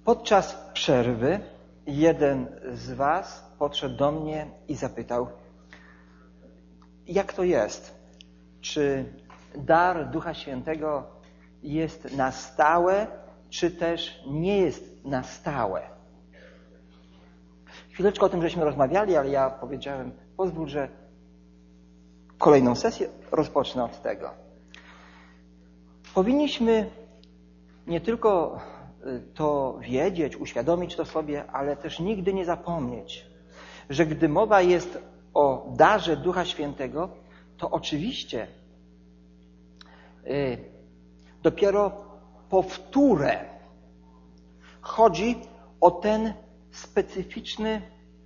Podczas przerwy jeden z was podszedł do mnie i zapytał, jak to jest? Czy dar Ducha Świętego jest na stałe, czy też nie jest na stałe? Chwileczkę o tym żeśmy rozmawiali, ale ja powiedziałem, pozwól, że kolejną sesję rozpocznę od tego. Powinniśmy nie tylko to wiedzieć, uświadomić to sobie, ale też nigdy nie zapomnieć, że gdy mowa jest o darze Ducha Świętego, to oczywiście dopiero po wtórę chodzi o ten specyficzny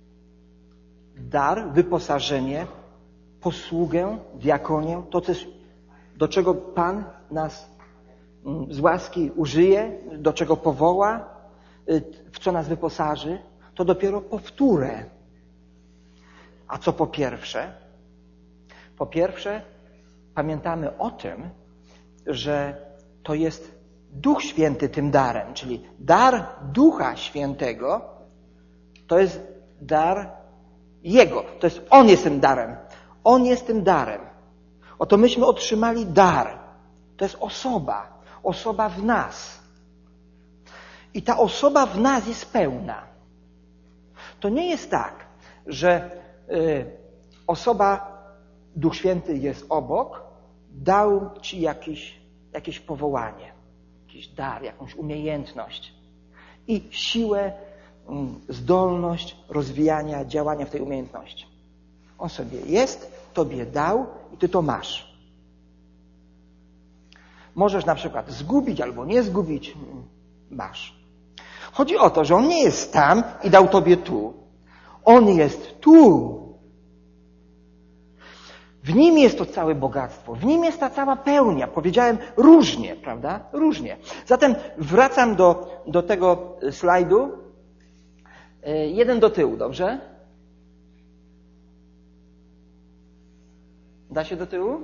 dar, wyposażenie, posługę, diakonię, to do czego Pan nas z łaski użyje, do czego powoła, w co nas wyposaży, to dopiero po wtórę. A co po pierwsze? Po pierwsze, pamiętamy o tym, że to jest Duch Święty tym darem, czyli dar Ducha Świętego to jest dar Jego. To jest On jest tym darem. On jest tym darem. Oto myśmy otrzymali dar. To jest osoba. Osoba w nas. I ta osoba w nas jest pełna. To nie jest tak, że osoba, Duch Święty jest obok, dał ci jakieś powołanie, jakiś dar, jakąś umiejętność i siłę, zdolność rozwijania, działania w tej umiejętności. On sobie jest, tobie dał i ty to masz. Możesz na przykład zgubić albo nie zgubić, masz. Chodzi o to, że on nie jest tam i dał tobie tu. On jest tu. W nim jest to całe bogactwo. W nim jest ta cała pełnia. Powiedziałem różnie, prawda? Różnie. Zatem wracam do tego slajdu. Jeden do tyłu, dobrze? Da się do tyłu?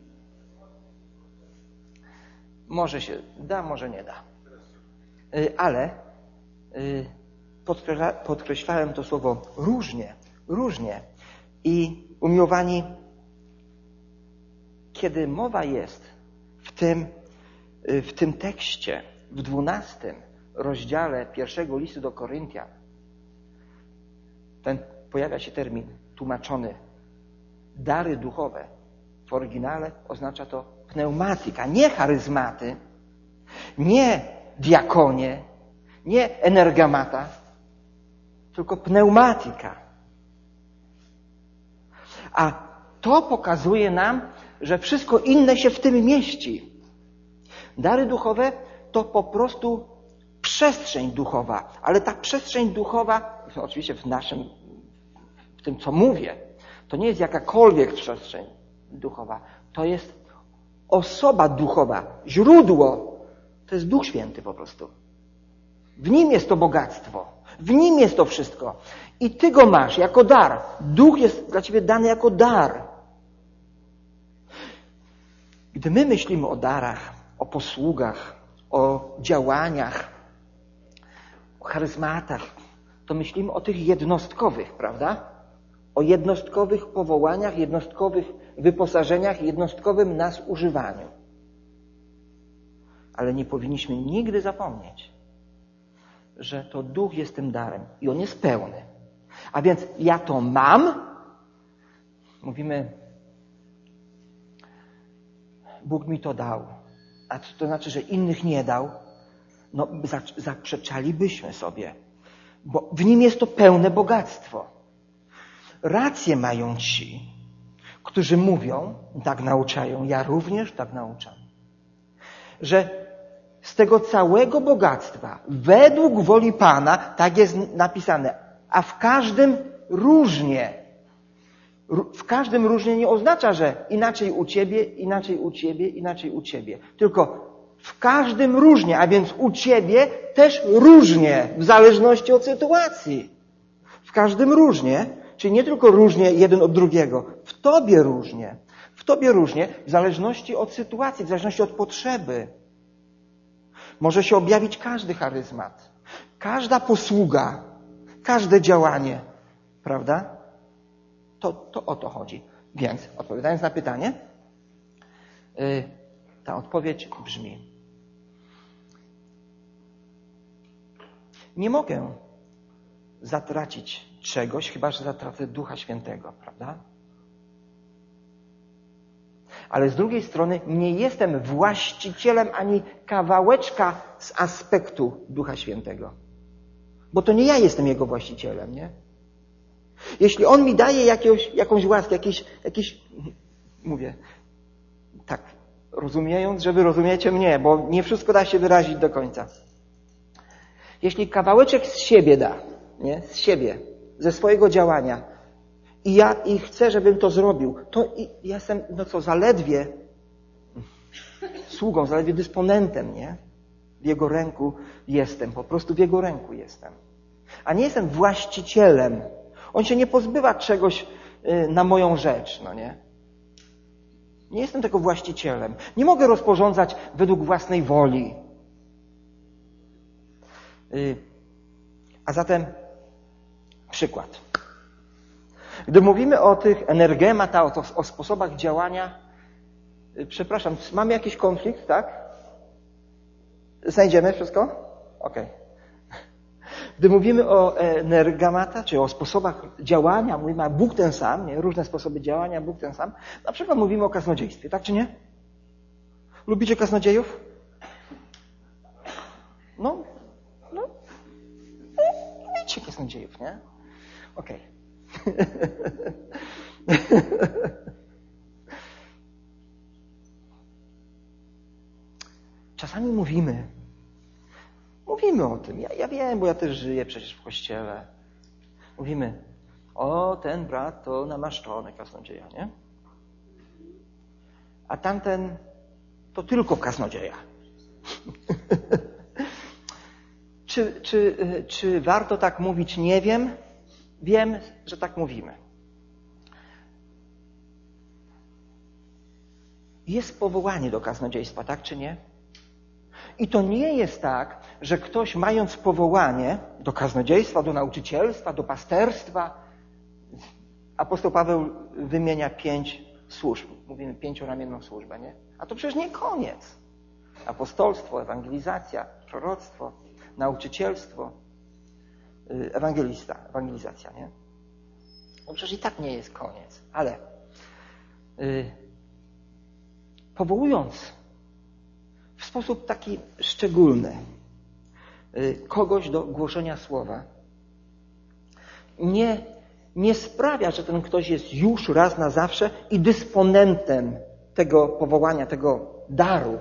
Może się da, może nie da. Ale podkreślałem to słowo różnie, różnie. I umiłowani, kiedy mowa jest w tym tekście, w 12 rozdziale pierwszego listu do Koryntian, pojawia się termin tłumaczony dary duchowe. W oryginale oznacza to pneumatyka, nie charyzmaty, nie diakonie, nie energamata, tylko pneumatyka. A to pokazuje nam, że wszystko inne się w tym mieści. Dary duchowe to po prostu przestrzeń duchowa, ale ta przestrzeń duchowa, oczywiście w tym co mówię, to nie jest jakakolwiek przestrzeń duchowa. To jest osoba duchowa, źródło. To jest Duch Święty po prostu. W nim jest to bogactwo. W nim jest to wszystko. I ty go masz jako dar. Duch jest dla ciebie dany jako dar. Gdy my myślimy o darach, o posługach, o działaniach, o charyzmatach, to myślimy o tych jednostkowych, prawda? O jednostkowych powołaniach, jednostkowych wyposażeniach, jednostkowym nas używaniu. Ale nie powinniśmy nigdy zapomnieć, że to Duch jest tym darem i on jest pełny. A więc ja to mam, mówimy, Bóg mi to dał. A co to znaczy, że innych nie dał? No, zaprzeczalibyśmy sobie, bo w nim jest to pełne bogactwo. Rację mają ci, którzy mówią, tak nauczają, ja również tak nauczam, że z tego całego bogactwa, według woli Pana, tak jest napisane, a w każdym różnie. W każdym różnie nie oznacza, że inaczej u ciebie, inaczej u ciebie, inaczej u ciebie. Tylko w każdym różnie, a więc u ciebie też różnie, w zależności od sytuacji. W każdym różnie, czyli nie tylko różnie jeden od drugiego, w tobie różnie. W tobie różnie, w zależności od sytuacji, w zależności od potrzeby. Może się objawić każdy charyzmat. każda posługa, każde działanie, prawda? To o to chodzi. Więc odpowiadając na pytanie, ta odpowiedź brzmi: nie mogę zatracić czegoś, chyba że zatracę Ducha Świętego, prawda? Ale z drugiej strony nie jestem właścicielem ani kawałeczka z aspektu Ducha Świętego. Bo to nie ja jestem Jego właścicielem, nie? Jeśli On mi daje jakąś łaskę, mówię tak, rozumiejąc, że wy rozumiecie mnie, bo nie wszystko da się wyrazić do końca. Jeśli kawałeczek z siebie da, nie? Z siebie, ze swojego działania i chcę, żebym to zrobił, to ja jestem, zaledwie sługą, zaledwie dysponentem, nie? W Jego ręku jestem, po prostu w Jego ręku jestem. A nie jestem właścicielem. On się nie pozbywa czegoś na moją rzecz, no nie? Nie jestem tego właścicielem. Nie mogę rozporządzać według własnej woli. A zatem przykład. Gdy mówimy o tych energemata, o sposobach działania, przepraszam, mamy jakiś konflikt, tak? Znajdziemy wszystko? Okej. Gdy mówimy o energemata, czy o sposobach działania, mówimy, a Bóg ten sam, nie? Różne sposoby działania, Bóg ten sam. Na przykład mówimy o kaznodziejstwie, tak czy nie? Lubicie kaznodziejów? No, lubicie kaznodziejów, nie? Okej. Czasami mówimy o tym. Ja wiem, bo ja też żyję przecież w kościele. Mówimy, o, ten brat to namaszczony kaznodzieja, nie? A tamten to tylko kaznodzieja. Czy warto tak mówić? Nie wiem. Wiem, że tak mówimy. Jest powołanie do kaznodziejstwa, tak czy nie? I to nie jest tak, że ktoś mając powołanie do kaznodziejstwa, do nauczycielstwa, do pasterstwa, apostoł Paweł wymienia 5 służb. Mówimy 5-ramienną służbę, nie? A to przecież nie koniec. Apostolstwo, ewangelizacja, proroctwo, nauczycielstwo, ewangelizacja, nie? No przecież i tak nie jest koniec. Ale powołując w sposób taki szczególny kogoś do głoszenia słowa, nie sprawia, że ten ktoś jest już raz na zawsze i dysponentem tego powołania, tego daru.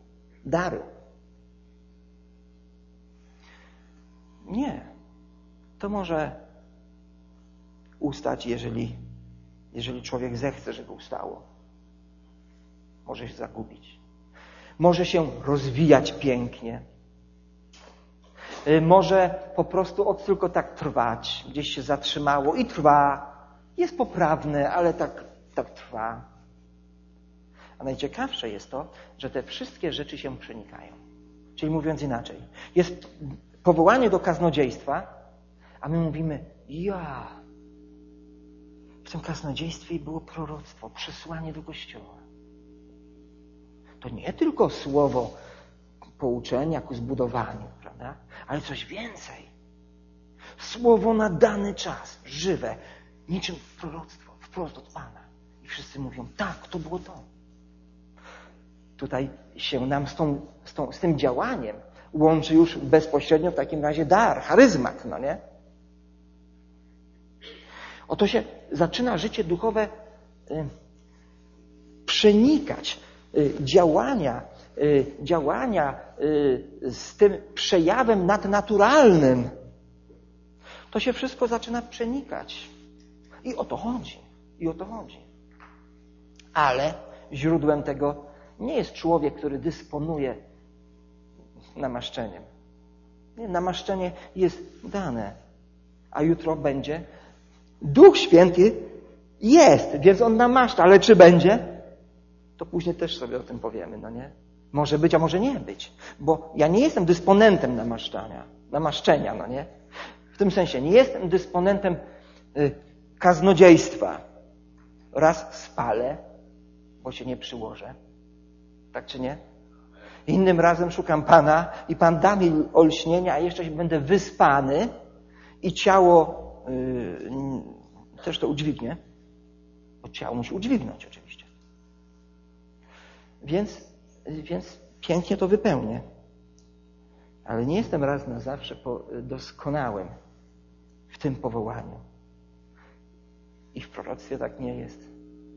Nie. To może ustać, jeżeli człowiek zechce, żeby ustało. Może się zagubić. Może się rozwijać pięknie. Może po prostu tylko tak trwać. Gdzieś się zatrzymało i trwa. Jest poprawne, ale tak trwa. A najciekawsze jest to, że te wszystkie rzeczy się przenikają. Czyli mówiąc inaczej, jest powołanie do kaznodziejstwa, a my mówimy, w tym kaznodziejstwie było proroctwo, przesłanie do Kościoła. To nie tylko słowo pouczenia ku zbudowaniu, prawda? Ale coś więcej. Słowo na dany czas, żywe, niczym proroctwo, wprost od Pana. I wszyscy mówią, tak, to było to. Tutaj się nam z tym działaniem łączy już bezpośrednio w takim razie dar, charyzmat, no nie? Oto się zaczyna życie duchowe przenikać, działania z tym przejawem nadnaturalnym. To się wszystko zaczyna przenikać. I o to chodzi. Ale źródłem tego nie jest człowiek, który dysponuje namaszczeniem. Nie, namaszczenie jest dane, a jutro będzie. Duch Święty jest, więc On namaszcza, ale czy będzie? To później też sobie o tym powiemy, no nie? Może być, a może nie być. Bo ja nie jestem dysponentem namaszczania. namaszczenia, no nie? W tym sensie nie jestem dysponentem kaznodziejstwa. Raz spalę, bo się nie przyłożę. Tak czy nie? Innym razem szukam Pana i Pan da mi olśnienia, a jeszcze będę wyspany i ciało też to udźwignie. Bo ciało musi udźwignąć oczywiście. Więc pięknie to wypełnię. Ale nie jestem raz na zawsze doskonałym w tym powołaniu. I w proroctwie tak nie jest.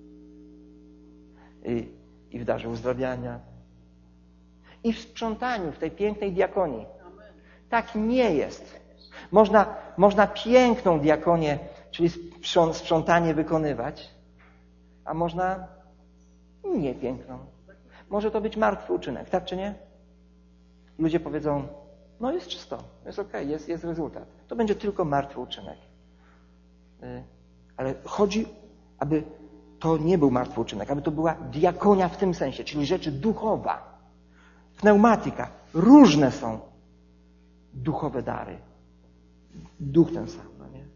I w darze uzdrawiania. I w sprzątaniu, w tej pięknej diakonii. Tak nie jest. Można piękną diakonię, czyli sprzątanie wykonywać, a można nie piękną. Może to być martwy uczynek, tak czy nie? Ludzie powiedzą, no jest czysto, jest okej, jest rezultat. To będzie tylko martwy uczynek. Ale chodzi, aby to nie był martwy uczynek, aby to była diakonia w tym sensie, czyli rzeczy duchowa, pneumatyka. Różne są duchowe dary. Duch ten sam, no nie?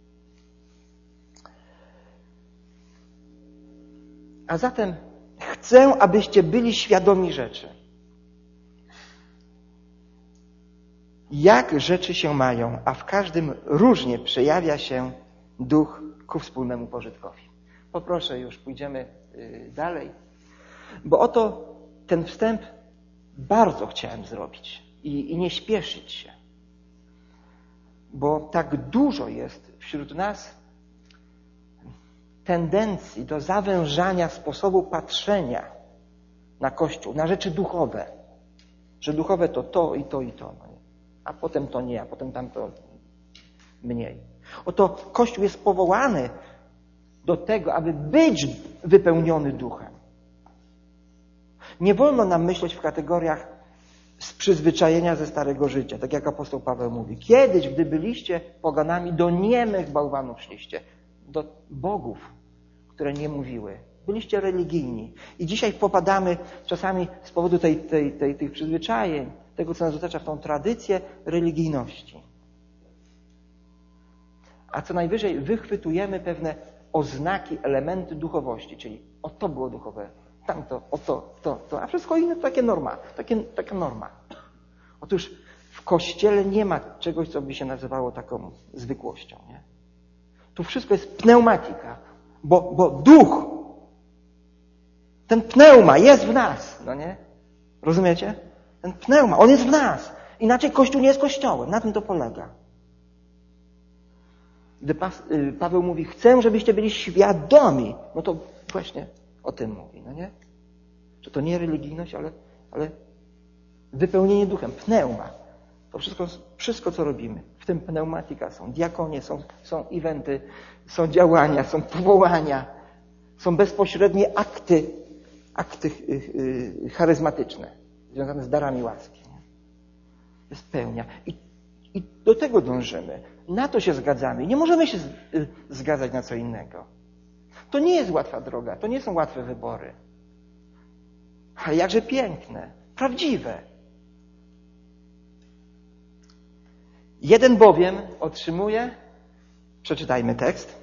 A zatem chcę, abyście byli świadomi rzeczy. Jak rzeczy się mają, a w każdym różnie przejawia się duch ku wspólnemu pożytkowi. Poproszę, już pójdziemy dalej, bo oto ten wstęp bardzo chciałem zrobić i nie śpieszyć się, bo tak dużo jest wśród nas tendencji do zawężania sposobu patrzenia na Kościół, na rzeczy duchowe, że duchowe to i to i to, a potem to nie, a potem tamto mniej. Oto Kościół jest powołany do tego, aby być wypełniony duchem. Nie wolno nam myśleć w kategoriach z przyzwyczajenia ze starego życia, tak jak apostoł Paweł mówi. Kiedyś, gdy byliście poganami, do niemych bałwanów szliście, do bogów, które nie mówiły. Byliście religijni. I dzisiaj popadamy czasami z powodu tych przyzwyczajeń, tego, co nas otacza, w tą tradycję religijności. A co najwyżej wychwytujemy pewne oznaki, elementy duchowości, czyli o to było duchowe, tamto, o to, a wszystko inne to taka norma. Otóż w Kościele nie ma czegoś, co by się nazywało taką zwykłością. Nie? Tu wszystko jest pneumatyka, bo duch, ten pneuma jest w nas, no nie? Rozumiecie? Ten pneuma, on jest w nas. Inaczej Kościół nie jest Kościołem. Na tym to polega. Gdy Paweł mówi, chcę, żebyście byli świadomi, no to właśnie o tym mówi, no nie? Że to nie religijność, ale wypełnienie duchem, pneuma. To wszystko, co robimy. W tym pneumatyka są diakonie, są eventy, są działania, są powołania, są bezpośrednie akty charyzmatyczne, związane z darami łaski. Nie? Jest pełnia. I do tego dążymy. Na to się zgadzamy. Nie możemy się zgadzać na co innego. To nie jest łatwa droga. To nie są łatwe wybory. Ale jakże piękne. Prawdziwe. Jeden bowiem otrzymuje... Przeczytajmy tekst.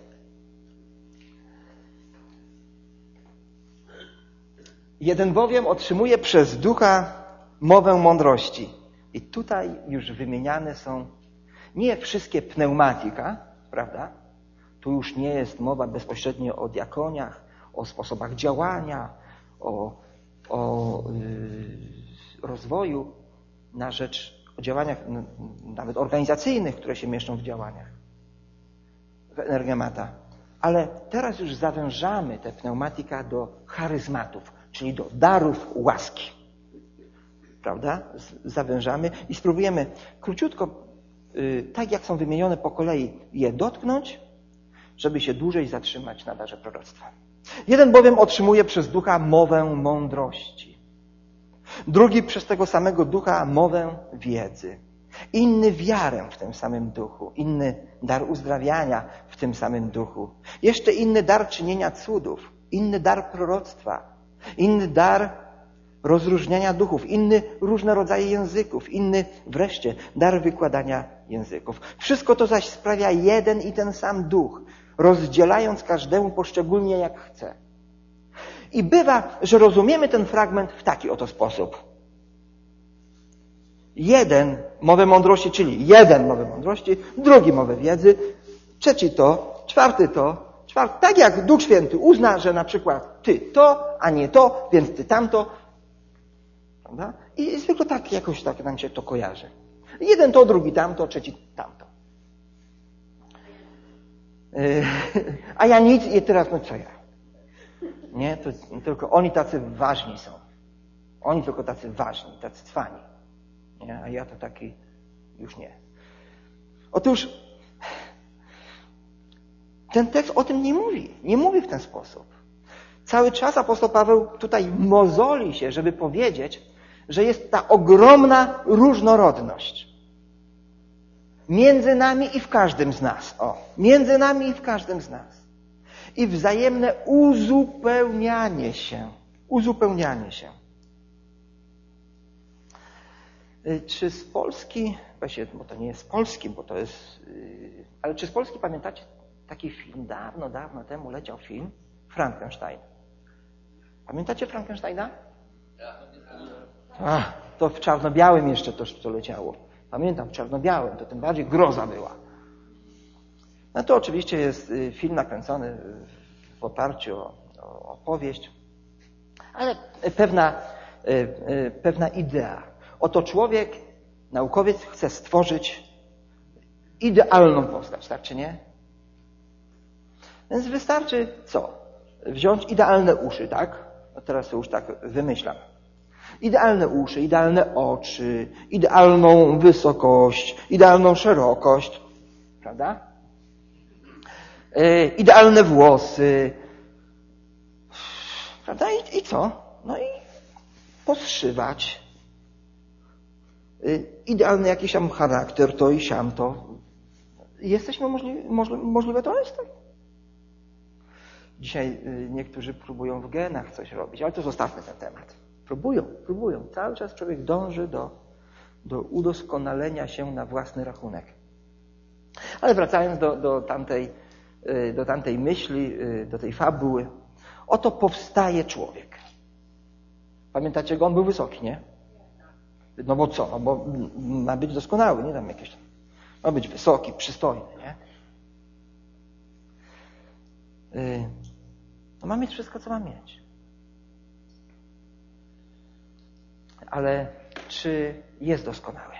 Jeden bowiem otrzymuje przez ducha mowę mądrości. I tutaj już wymieniane są nie wszystkie pneumatyka, prawda? Tu już nie jest mowa bezpośrednio o diakoniach, o sposobach działania, o rozwoju na rzecz, o działaniach nawet organizacyjnych, które się mieszczą w działaniach w Energemata. Ale teraz już zawężamy tę pneumatykę do charyzmatów, czyli do darów łaski. Prawda? Zawężamy i spróbujemy króciutko, tak jak są wymienione po kolei, je dotknąć, żeby się dłużej zatrzymać na darze proroctwa. Jeden bowiem otrzymuje przez ducha mowę mądrości. Drugi przez tego samego ducha mowę wiedzy. Inny wiarę w tym samym duchu. Inny dar uzdrawiania w tym samym duchu. Jeszcze inny dar czynienia cudów. Inny dar proroctwa. Inny dar rozróżniania duchów, inny różne rodzaje języków, inny wreszcie dar wykładania języków. Wszystko to zaś sprawia jeden i ten sam duch, rozdzielając każdemu poszczególnie jak chce. I bywa, że rozumiemy ten fragment w taki oto sposób. Jeden mowę mądrości, czyli jeden mowę mądrości, drugi mowę wiedzy, trzeci to, czwarty to, tak jak Duch Święty uzna, że na przykład ty to, a nie to, więc ty tamto. Prawda? I zwykle tak jakoś tak nam się to kojarzy. Jeden to, drugi tamto, trzeci tamto. A ja nic i teraz no co ja? Nie, to tylko oni tacy ważni są. Oni tylko tacy ważni, tacy cwani. Nie? A ja to taki już nie. Otóż ten tekst o tym nie mówi. Nie mówi w ten sposób. Cały czas apostoł Paweł tutaj mozoli się, żeby powiedzieć, że jest ta ogromna różnorodność. Między nami i w każdym z nas. Między nami i w każdym z nas. I wzajemne uzupełnianie się. Uzupełnianie się. Czy z Polski, właśnie, bo to nie jest z Polski, bo to jest... Ale czy z Polski pamiętacie taki film? Dawno temu leciał film Frankenstein. Pamiętacie Frankensteina? To w czarno-białym jeszcze to leciało. Pamiętam, w czarno-białym, to tym bardziej groza była. No to oczywiście jest film nakręcony w oparciu o opowieść, ale pewna idea. Oto człowiek, naukowiec chce stworzyć idealną postać, tak czy nie? Więc wystarczy co? Wziąć idealne uszy, tak? No teraz to już tak wymyślam. Idealne uszy, idealne oczy, idealną wysokość, idealną szerokość, prawda? Idealne włosy, prawda? I co? No i poszywać. Idealny jakiś tam charakter, to i siamto. Jesteśmy możliwe to jest tak? Dzisiaj niektórzy próbują w genach coś robić, ale to zostawmy ten temat. Próbują. Cały czas człowiek dąży do udoskonalenia się na własny rachunek. Ale wracając do tamtej myśli, do tej fabuły, oto powstaje człowiek. Pamiętacie go? On był wysoki, nie? No bo co? No bo ma być doskonały, nie tam jakieś... Ma być wysoki, przystojny, nie? No ma mieć wszystko, co ma mieć. Ale czy jest doskonały?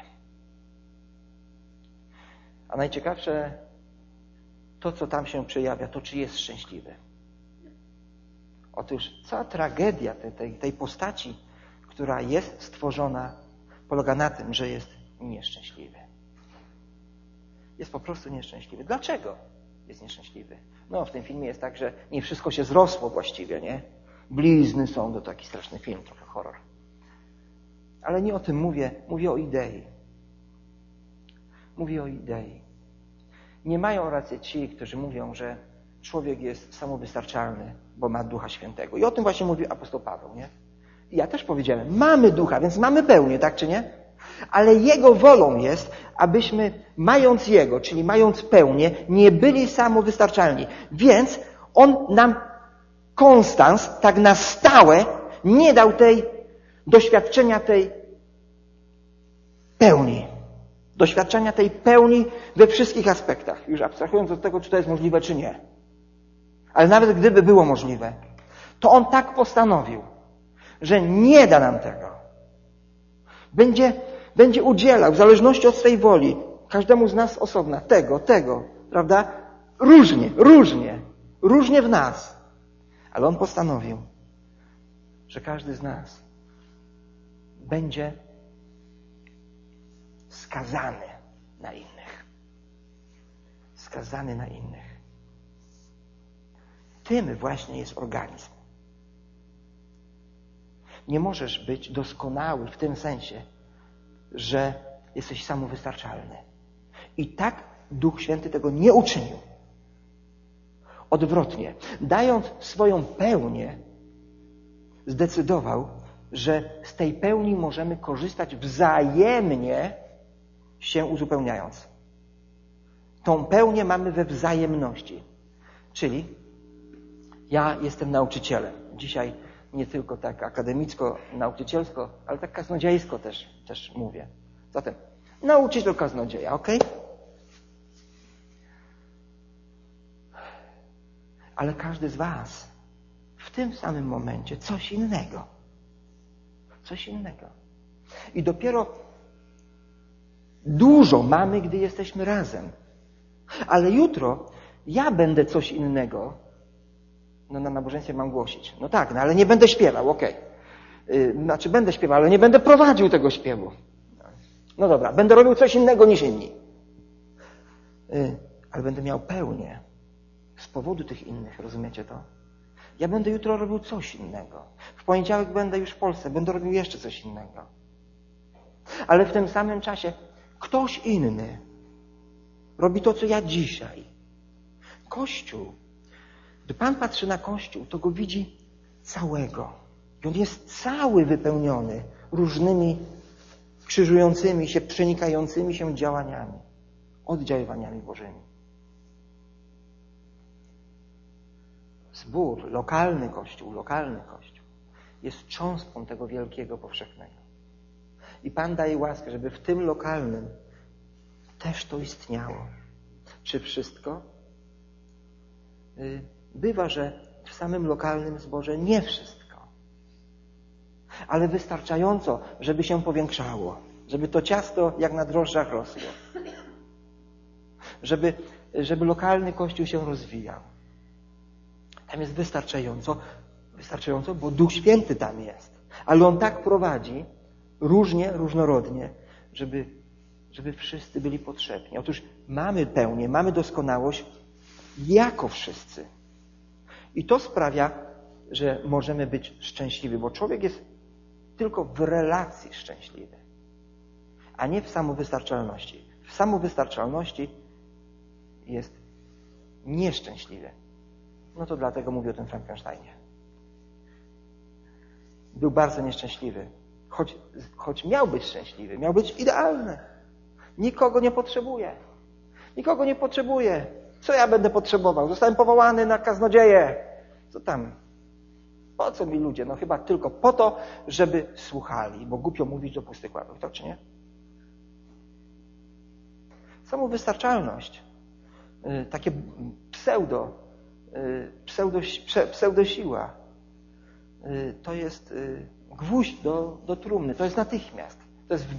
A najciekawsze, to co tam się przejawia, to czy jest szczęśliwy. Otóż cała tragedia tej postaci, która jest stworzona, polega na tym, że jest nieszczęśliwy. Jest po prostu nieszczęśliwy. Dlaczego jest nieszczęśliwy? No, w tym filmie jest tak, że nie wszystko się zrosło właściwie, nie? Blizny są, to taki straszny film, trochę horror. Ale nie o tym mówię. Mówię o idei. Mówię o idei. Nie mają racji ci, którzy mówią, że człowiek jest samowystarczalny, bo ma Ducha Świętego. I o tym właśnie mówi apostoł Paweł, nie? I ja też powiedziałem, mamy Ducha, więc mamy pełnię, tak czy nie? Ale Jego wolą jest, abyśmy mając Jego, czyli mając pełnię, nie byli samowystarczalni. Więc On nam konstans, tak na stałe, nie dał doświadczenia tej pełni. Doświadczenia tej pełni we wszystkich aspektach. Już abstrahując od tego, czy to jest możliwe, czy nie. Ale nawet gdyby było możliwe, to On tak postanowił, że nie da nam tego. Będzie udzielał, w zależności od swej woli, każdemu z nas osobna, tego, prawda? Różnie w nas. Ale On postanowił, że każdy z nas będzie skazany na innych. Skazany na innych. Tym właśnie jest organizm. Nie możesz być doskonały w tym sensie, że jesteś samowystarczalny. I tak Duch Święty tego nie uczynił. Odwrotnie, dając swoją pełnię, zdecydował, że z tej pełni możemy korzystać wzajemnie, się uzupełniając. Tą pełnię mamy we wzajemności. Czyli ja jestem nauczycielem. Dzisiaj nie tylko tak akademicko, nauczycielsko, ale tak kaznodziejsko też mówię. Zatem nauczyciel kaznodzieja, ok? Ale każdy z was w tym samym momencie coś innego. Coś innego. I dopiero dużo mamy, gdy jesteśmy razem. Ale jutro ja będę coś innego. No na nabożeństwie mam głosić. No tak, no ale nie będę śpiewał, okej. Znaczy będę śpiewał, ale nie będę prowadził tego śpiewu. No dobra, będę robił coś innego niż inni. Ale będę miał pełnię z powodu tych innych, rozumiecie to? Ja będę jutro robił coś innego. W poniedziałek będę już w Polsce, będę robił jeszcze coś innego. Ale w tym samym czasie ktoś inny robi to, co ja dzisiaj. Kościół. Gdy Pan patrzy na Kościół, to go widzi całego. I on jest cały wypełniony różnymi krzyżującymi się, przenikającymi się działaniami, oddziaływaniami Bożymi. Zbór, lokalny Kościół jest cząstką tego wielkiego, powszechnego. I Pan daje łaskę, żeby w tym lokalnym też to istniało. Czy wszystko? Bywa, że w samym lokalnym zborze nie wszystko. Ale wystarczająco, żeby się powiększało. Żeby to ciasto jak na drożdżach rosło. Żeby lokalny Kościół się rozwijał. Tam jest wystarczająco, bo Duch Święty tam jest. Ale On tak prowadzi, różnorodnie, żeby wszyscy byli potrzebni. Otóż mamy pełnię, mamy doskonałość jako wszyscy. I to sprawia, że możemy być szczęśliwi, bo człowiek jest tylko w relacji szczęśliwy, a nie w samowystarczalności. W samowystarczalności jest nieszczęśliwy. No to dlatego mówię o tym Frankensteinie. Był bardzo nieszczęśliwy. Choć miał być szczęśliwy, miał być idealny. Nikogo nie potrzebuje. Nikogo nie potrzebuje. Co ja będę potrzebował? Zostałem powołany na kaznodzieję. Co tam? Po co mi ludzie? No chyba tylko po to, żeby słuchali, bo głupio mówić do pustych ławek. Tak czy nie? Samowystarczalność. Takie pseudosiła. To jest gwóźdź do trumny. To jest natychmiast. To jest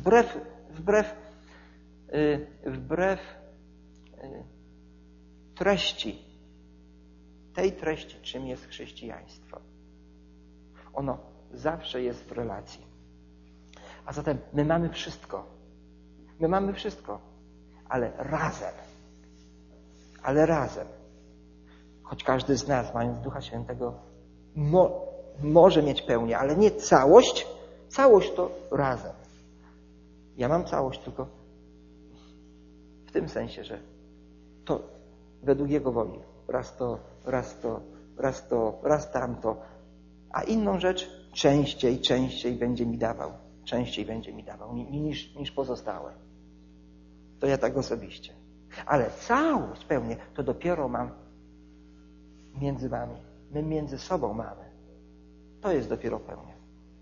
wbrew treści. Tej treści, czym jest chrześcijaństwo. Ono zawsze jest w relacji. A zatem my mamy wszystko. My mamy wszystko. Ale razem. Choć każdy z nas, mając Ducha Świętego, może mieć pełnię, ale nie całość. Całość to razem. Ja mam całość tylko w tym sensie, że to według Jego woli. Raz tamto. A inną rzecz częściej będzie mi dawał. Częściej będzie mi dawał niż pozostałe. To ja tak osobiście. Ale całość pełnię to dopiero mam między wami. My między sobą mamy. To jest dopiero pełnia.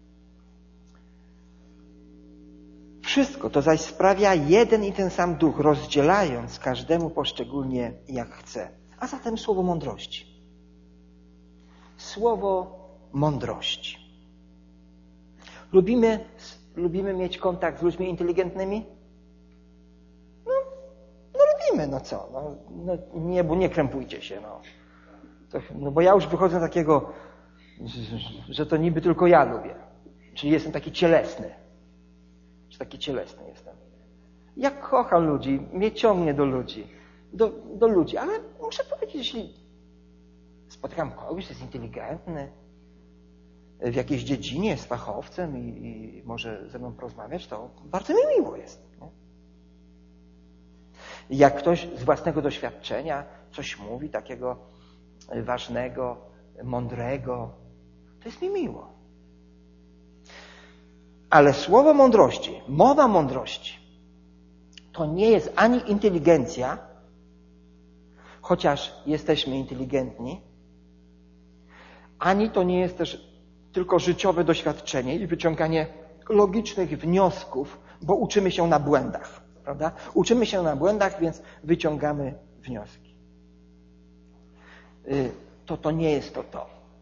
Wszystko to zaś sprawia jeden i ten sam Duch, rozdzielając każdemu poszczególnie jak chce. A zatem słowo mądrości. Słowo mądrości. Lubimy mieć kontakt z ludźmi inteligentnymi? No lubimy, no co? Nie krępujcie się, no bo ja już wychodzę takiego, że to niby tylko ja lubię. Czyli jestem taki cielesny. Czy taki cielesny jestem. Ja kocham ludzi, mnie ciągnie do ludzi. Do ludzi, ale muszę powiedzieć, jeśli spotykam kogoś, kto jest inteligentny, w jakiejś dziedzinie jest fachowcem i może ze mną porozmawiać, to bardzo mi miło jest. Nie? Jak ktoś z własnego doświadczenia coś mówi takiego ważnego, mądrego, to jest mi miło. Ale słowo mądrości, mowa mądrości, to nie jest ani inteligencja, chociaż jesteśmy inteligentni, ani to nie jest też tylko życiowe doświadczenie i wyciąganie logicznych wniosków, bo uczymy się na błędach, prawda? Uczymy się na błędach, więc wyciągamy wnioski. To nie jest to.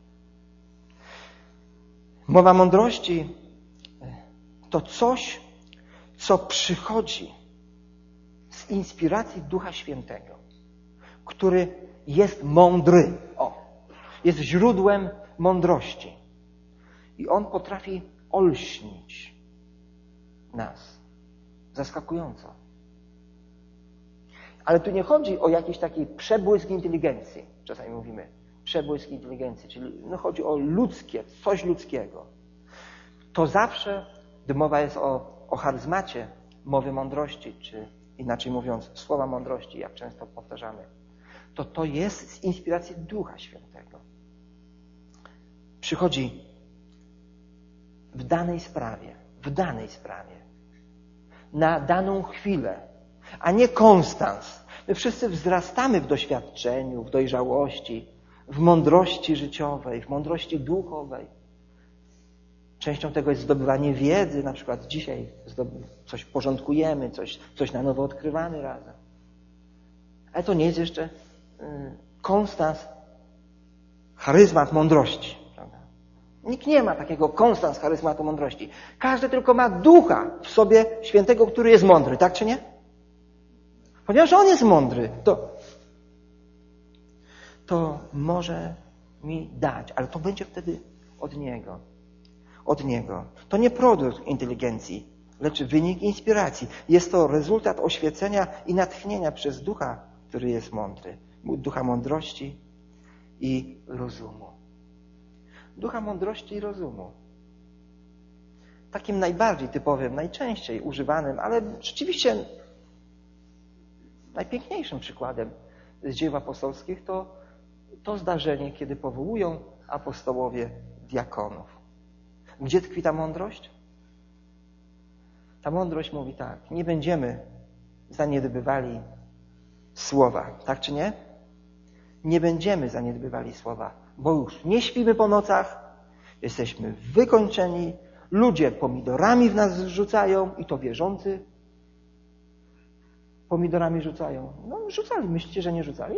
Mowa mądrości to coś, co przychodzi z inspiracji Ducha Świętego, który jest mądry. Jest źródłem mądrości. I on potrafi olśnić nas. Zaskakująco. Ale tu nie chodzi o jakiś taki przebłysk inteligencji. Czasami mówimy przebłysk inteligencji, czyli chodzi o ludzkie, coś ludzkiego. To zawsze, gdy mowa jest o charyzmacie mowy mądrości, czy inaczej mówiąc słowa mądrości, jak często powtarzamy, to jest z inspiracji Ducha Świętego. Przychodzi w danej sprawie, na daną chwilę, a nie konstans. My wszyscy wzrastamy w doświadczeniu, w dojrzałości, w mądrości życiowej, w mądrości duchowej. Częścią tego jest zdobywanie wiedzy, na przykład dzisiaj coś porządkujemy, coś na nowo odkrywamy razem. Ale to nie jest jeszcze konstans, charyzmat mądrości. Prawda? Nikt nie ma takiego konstans charyzmatu mądrości. Każdy tylko ma Ducha w sobie Świętego, który jest mądry, tak czy nie? Ponieważ On jest mądry, to może mi dać, ale to będzie wtedy od Niego. Od Niego. To nie produkt inteligencji, lecz wynik inspiracji. Jest to rezultat oświecenia i natchnienia przez Ducha, który jest mądry. Ducha mądrości i rozumu. Ducha mądrości i rozumu. Takim najbardziej typowym, najczęściej używanym, ale rzeczywiście najpiękniejszym przykładem z dzieł apostolskich to zdarzenie, kiedy powołują apostołowie diakonów. Gdzie tkwi ta mądrość? Ta mądrość mówi tak, nie będziemy zaniedbywali słowa, tak czy nie? Nie będziemy zaniedbywali słowa, bo już nie śpimy po nocach, jesteśmy wykończeni, ludzie pomidorami w nas rzucają i to wierzący pomidorami rzucają. No rzucali, myślicie, że nie rzucali?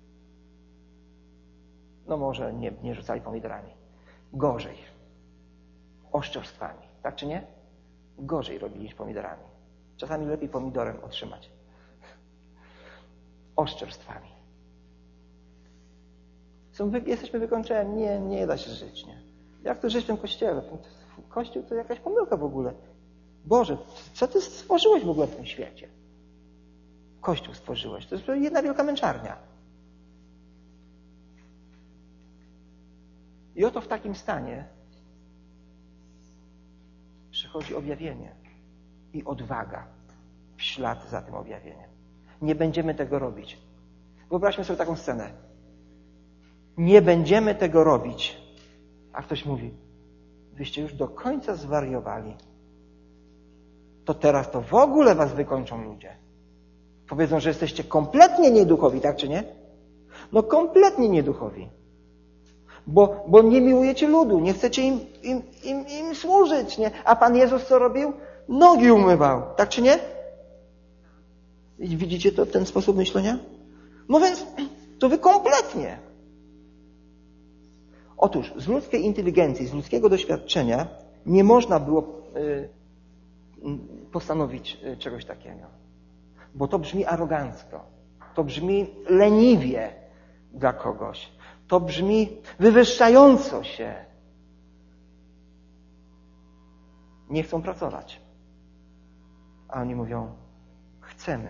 No może nie rzucali pomidorami. Gorzej. Oszczerstwami, tak czy nie? Gorzej robili niż pomidorami. Czasami lepiej pomidorem otrzymać. Oszczerstwami. Jesteśmy wykończeni, nie da się żyć, nie? Jak to żyć w tym kościele? Kościół to jakaś pomyłka w ogóle. Boże, co Ty stworzyłeś w ogóle w tym świecie? Kościół stworzyłeś. To jest jedna wielka męczarnia. I oto w takim stanie przychodzi objawienie i odwaga w ślad za tym objawieniem. Nie będziemy tego robić. Wyobraźmy sobie taką scenę. Nie będziemy tego robić. A ktoś mówi, wyście już do końca zwariowali. To teraz to w ogóle was wykończą ludzie. Powiedzą, że jesteście kompletnie nieduchowi, tak czy nie? No kompletnie nieduchowi. Bo nie miłujecie ludu, nie chcecie im służyć, nie? A Pan Jezus co robił? Nogi umywał, tak czy nie? I widzicie ten sposób myślenia? No więc to wy kompletnie. Otóż z ludzkiej inteligencji, z ludzkiego doświadczenia nie można było postanowić czegoś takiego. Bo to brzmi arogancko. To brzmi leniwie dla kogoś. To brzmi wywyższająco się. Nie chcą pracować. A oni mówią, chcemy.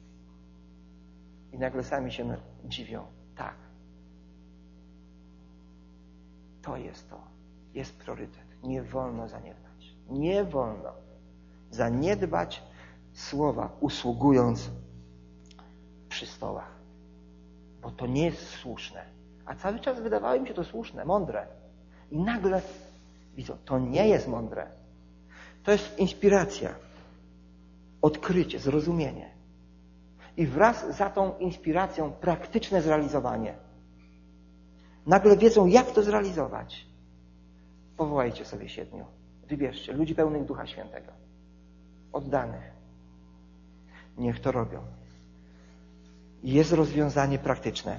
I nagle sami się dziwią. Tak. To. Jest priorytet. Nie wolno zaniedbać. Nie wolno zaniedbać słowa, usługując przy stołach. Bo to nie jest słuszne. A cały czas wydawało mi się to słuszne, mądre. I nagle widzą, to nie jest mądre. To jest inspiracja, odkrycie, zrozumienie. I wraz za tą inspiracją praktyczne zrealizowanie. Nagle wiedzą, jak to zrealizować. Powołajcie sobie 7. Wybierzcie ludzi pełnych Ducha Świętego. Oddanych. Niech to robią. Jest rozwiązanie praktyczne.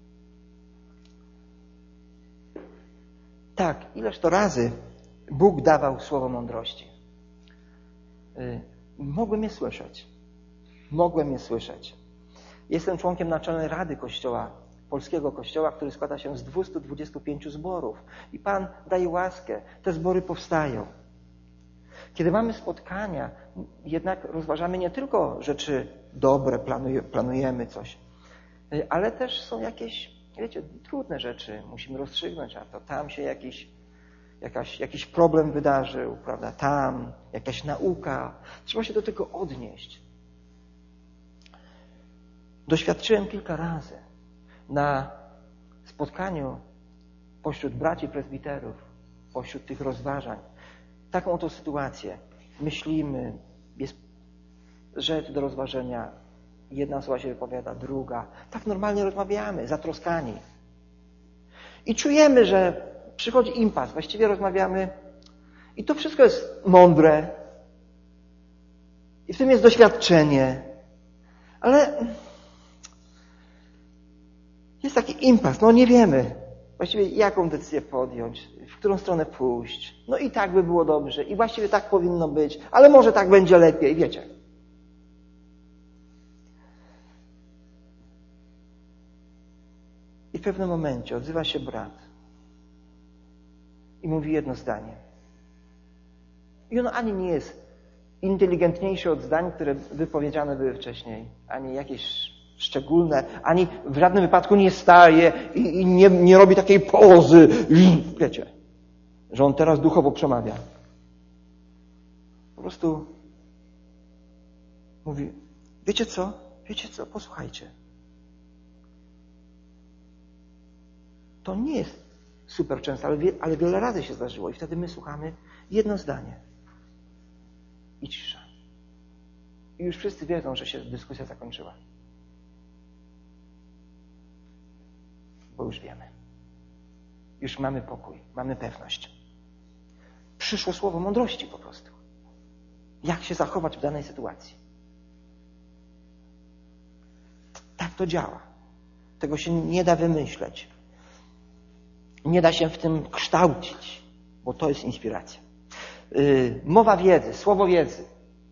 Tak, ileż to razy Bóg dawał słowo mądrości. Mogłem je słyszeć. Mogłem je słyszeć. Jestem członkiem Naczelnej Rady Kościoła, Polskiego Kościoła, który składa się z 225 zborów. I Pan daje łaskę. Te zbory powstają. Kiedy mamy spotkania, jednak rozważamy nie tylko rzeczy dobre, planujemy coś, ale też są jakieś, wiecie, trudne rzeczy. Musimy rozstrzygnąć, a to tam się jakiś problem wydarzył, prawda? Tam jakaś nauka. Trzeba się do tego odnieść. Doświadczyłem kilka razy na spotkaniu pośród braci prezbiterów, pośród tych rozważań, taką oto sytuację. Myślimy, jest rzecz do rozważenia. Jedna osoba się wypowiada, druga. Tak normalnie rozmawiamy, zatroskani. I czujemy, że przychodzi impas. Właściwie rozmawiamy i to wszystko jest mądre. I w tym jest doświadczenie. Ale jest taki impas. No nie wiemy właściwie jaką decyzję podjąć, w którą stronę pójść. No i tak by było dobrze. I właściwie tak powinno być. Ale może tak będzie lepiej. Wiecie. I w pewnym momencie odzywa się brat i mówi jedno zdanie. I ono ani nie jest inteligentniejsze od zdań, które wypowiedziane były wcześniej, ani jakieś szczególne, ani w żadnym wypadku nie staje i nie robi takiej pozy, wiecie, że on teraz duchowo przemawia. Po prostu mówi, wiecie co, posłuchajcie. To nie jest super często, ale wiele razy się zdarzyło i wtedy my słuchamy jedno zdanie i cisza. I już wszyscy wiedzą, że się dyskusja zakończyła. Bo już wiemy. Już mamy pokój, mamy pewność. Przyszło słowo mądrości po prostu. Jak się zachować w danej sytuacji. Tak to działa. Tego się nie da wymyśleć. Nie da się w tym kształcić, bo to jest inspiracja. Mowa wiedzy, słowo wiedzy.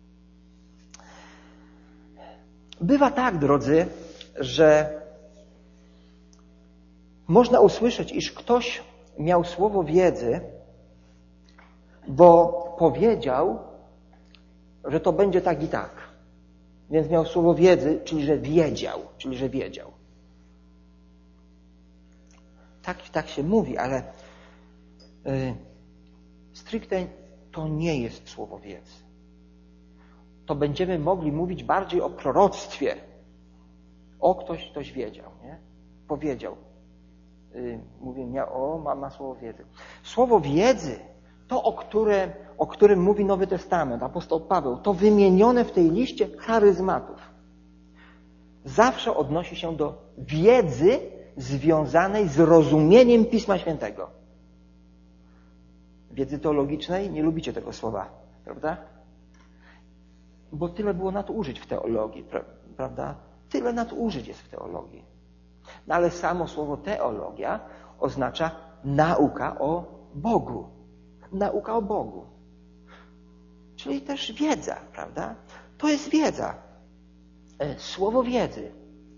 Bywa tak, drodzy, że można usłyszeć, iż ktoś miał słowo wiedzy, bo powiedział, że to będzie tak i tak. Więc miał słowo wiedzy, czyli że wiedział. Tak się mówi, ale stricte to nie jest słowo wiedzy. To będziemy mogli mówić bardziej o proroctwie. Ktoś wiedział, nie? Powiedział. Mówię, ma słowo wiedzy. Słowo wiedzy, to o którym mówi Nowy Testament, apostoł Paweł, to wymienione w tej liście charyzmatów. Zawsze odnosi się do wiedzy związanej z rozumieniem Pisma Świętego. Wiedzy teologicznej nie lubicie tego słowa, prawda? Bo tyle było nadużyć w teologii, prawda? Tyle nadużyć jest w teologii. No ale samo słowo teologia oznacza nauka o Bogu. Nauka o Bogu. Czyli też wiedza, prawda? To jest wiedza. Słowo wiedzy.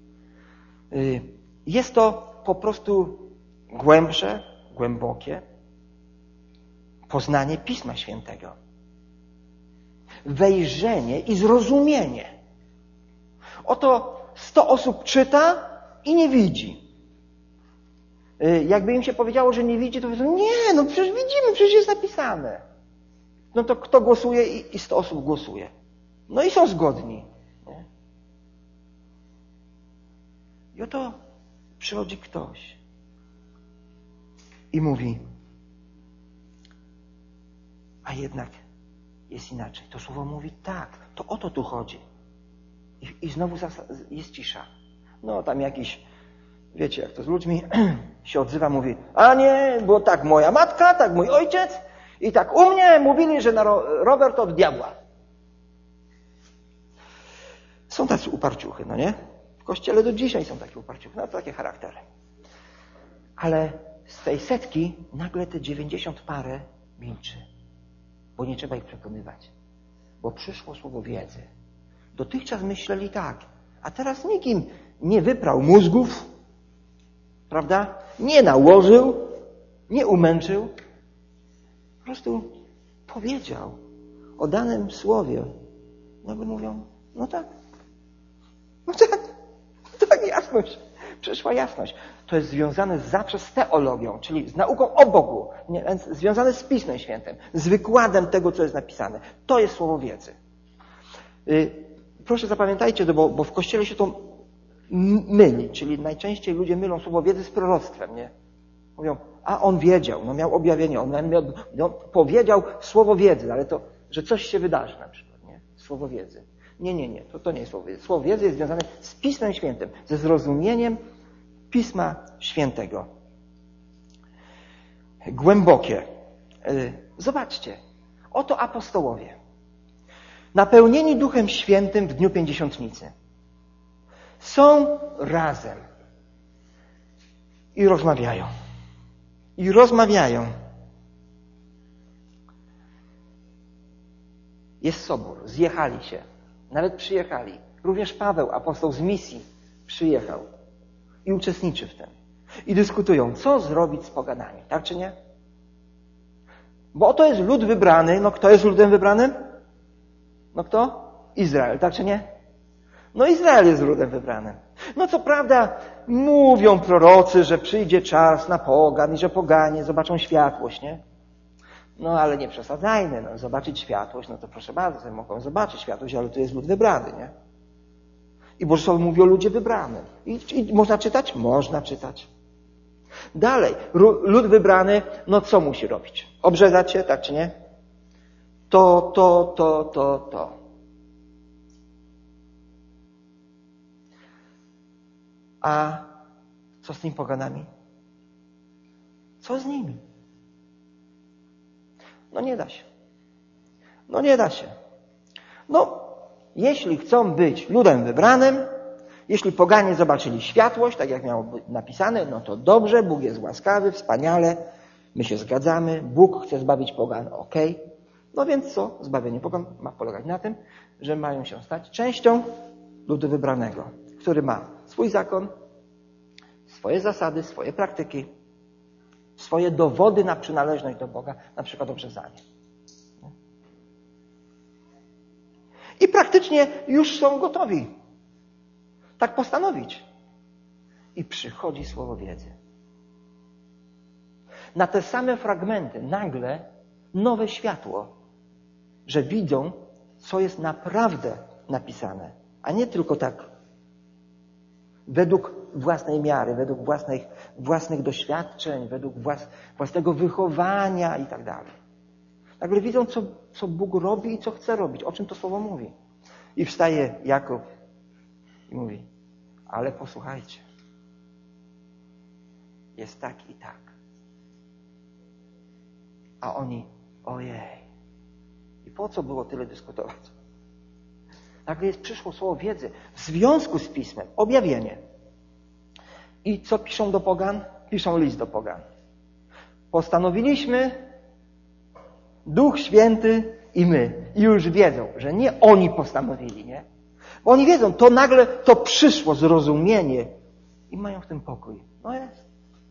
Jest to po prostu głębsze, głębokie poznanie Pisma Świętego. Wejrzenie i zrozumienie. Oto 100 osób czyta i nie widzi. Jakby im się powiedziało, że nie widzi, to powiedzą, nie, no przecież widzimy, przecież jest napisane. No to kto głosuje i 100 osób głosuje. No i są zgodni. Nie? I oto przychodzi ktoś i mówi, a jednak jest inaczej. To słowo mówi tak, to o to tu chodzi. I znowu jest cisza. No tam jakiś, wiecie jak to z ludźmi, się odzywa, mówi, a nie, bo tak moja matka, tak mój ojciec i tak u mnie mówili, że na rower to od diabła. Są tacy uparciuchy, no nie? W Kościele do dzisiaj są takie uparciuchy, no to takie charaktery. Ale z tej setki nagle te 90 parę milczy. Bo nie trzeba ich przekonywać. Bo przyszło słowo wiedzy. Dotychczas myśleli tak, a teraz nikt im nie wyprał mózgów, prawda? Nie nałożył, nie umęczył. Po prostu powiedział o danym słowie. Nagle mówią, no tak, jasność. Przyszła jasność. To jest związane zawsze z teologią, czyli z nauką o Bogu, związane z Pismem Świętym, z wykładem tego, co jest napisane. To jest słowo wiedzy. Proszę zapamiętajcie, bo w Kościele się to myli, czyli najczęściej ludzie mylą słowo wiedzy z proroctwem, nie? Mówią, a on wiedział, no miał objawienie, on powiedział słowo wiedzy, ale to, że coś się wydarzy na przykład, nie? Słowo wiedzy. Nie, to nie jest słowo wiedzy. Słowo wiedzy jest związane z Pismem Świętym, ze zrozumieniem Pisma Świętego. Głębokie. Zobaczcie, oto apostołowie. Napełnieni Duchem Świętym w dniu Pięćdziesiątnicy. Są razem. I rozmawiają. Jest sobór, zjechali się. Nawet przyjechali. Również Paweł, apostoł z misji, przyjechał i uczestniczy w tym. I dyskutują, co zrobić z poganami. Tak czy nie? Bo oto jest lud wybrany. No kto jest ludem wybranym? No kto? Izrael. Tak czy nie? No Izrael jest ludem wybranym. No co prawda mówią prorocy, że przyjdzie czas na pogan i że poganie zobaczą światłość, nie? No ale nie przesadzajmy, no zobaczyć światłość, no to proszę bardzo, mogą zobaczyć światłość, ale to jest lud wybrany, nie? I Boże Słowo mówi o ludzie wybranym. I można czytać? Można czytać. Dalej, lud wybrany, no co musi robić? Obrzezać się, tak czy nie? To. A co z tymi poganami? Co z nimi? No nie da się. No, jeśli chcą być ludem wybranym, jeśli poganie zobaczyli światłość, tak jak miało być napisane, no to dobrze, Bóg jest łaskawy, wspaniale, my się zgadzamy, Bóg chce zbawić pogan, okej. No więc co? Zbawienie pogan ma polegać na tym, że mają się stać częścią ludu wybranego, który ma swój zakon, swoje zasady, swoje praktyki, swoje dowody na przynależność do Boga, na przykład obrzezanie. I praktycznie już są gotowi tak postanowić. I przychodzi słowo wiedzy. Na te same fragmenty nagle nowe światło, że widzą, co jest naprawdę napisane, a nie tylko tak według własnej miary, według własnych doświadczeń, według własnego wychowania i tak dalej. Nagle widzą, co Bóg robi i co chce robić, o czym to słowo mówi. I wstaje Jakub i mówi, ale posłuchajcie, jest tak i tak. A oni, ojej, i po co było tyle dyskutować? Nagle przyszło słowo wiedzy w związku z Pismem, objawienie. I co piszą do pogan? Piszą list do pogan. Postanowiliśmy, Duch Święty i my. I już wiedzą, że nie oni postanowili, nie? Bo oni wiedzą, to nagle to przyszło zrozumienie i mają w tym pokój. No jest.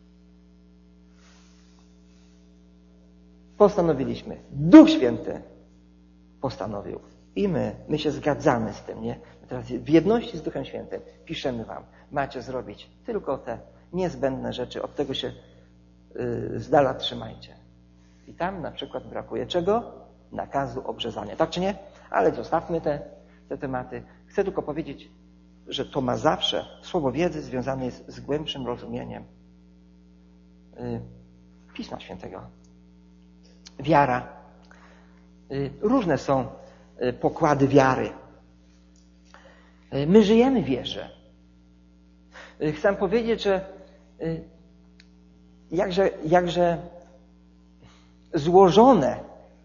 Postanowiliśmy. Duch Święty postanowił. I my się zgadzamy z tym, nie? Teraz w jedności z Duchem Świętym piszemy wam, macie zrobić tylko te niezbędne rzeczy, od tego się z dala trzymajcie. I tam na przykład brakuje czego? Nakazu obrzezania. Tak czy nie? Ale zostawmy te tematy. Chcę tylko powiedzieć, że to ma zawsze, słowo wiedzy związane jest z głębszym rozumieniem Pisma Świętego. Wiara. Różne są pokłady wiary. My żyjemy w wierze. Chcę powiedzieć, że jakże złożone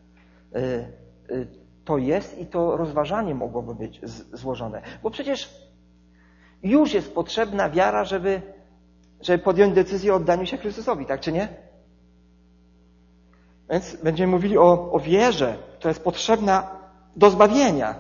to jest i to rozważanie mogłoby być złożone. Bo przecież już jest potrzebna wiara, żeby podjąć decyzję o oddaniu się Chrystusowi, tak czy nie? Więc będziemy mówili o wierze, która jest potrzebna do zbawienia.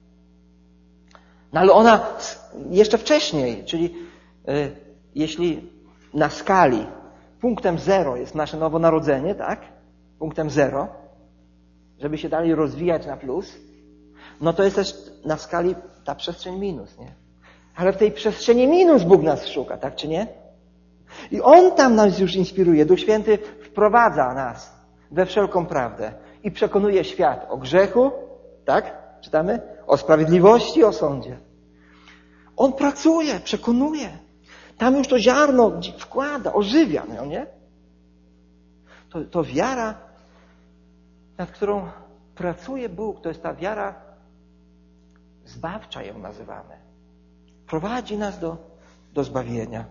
No ale ona jeszcze wcześniej, czyli jeśli na skali punktem 0 jest nasze nowonarodzenie, tak? Punktem 0, żeby się dalej rozwijać na plus, no to jest też na skali ta przestrzeń minus, nie? Ale w tej przestrzeni minus Bóg nas szuka, tak czy nie? I On tam nas już inspiruje. Duch Święty wprowadza nas we wszelką prawdę i przekonuje świat o grzechu, tak? Czytamy? O sprawiedliwości, o sądzie. On pracuje, przekonuje. Tam już to ziarno wkłada, ożywia, no nie? To wiara, nad którą pracuje Bóg, to jest ta wiara zbawcza, ją nazywamy. Prowadzi nas do zbawienia.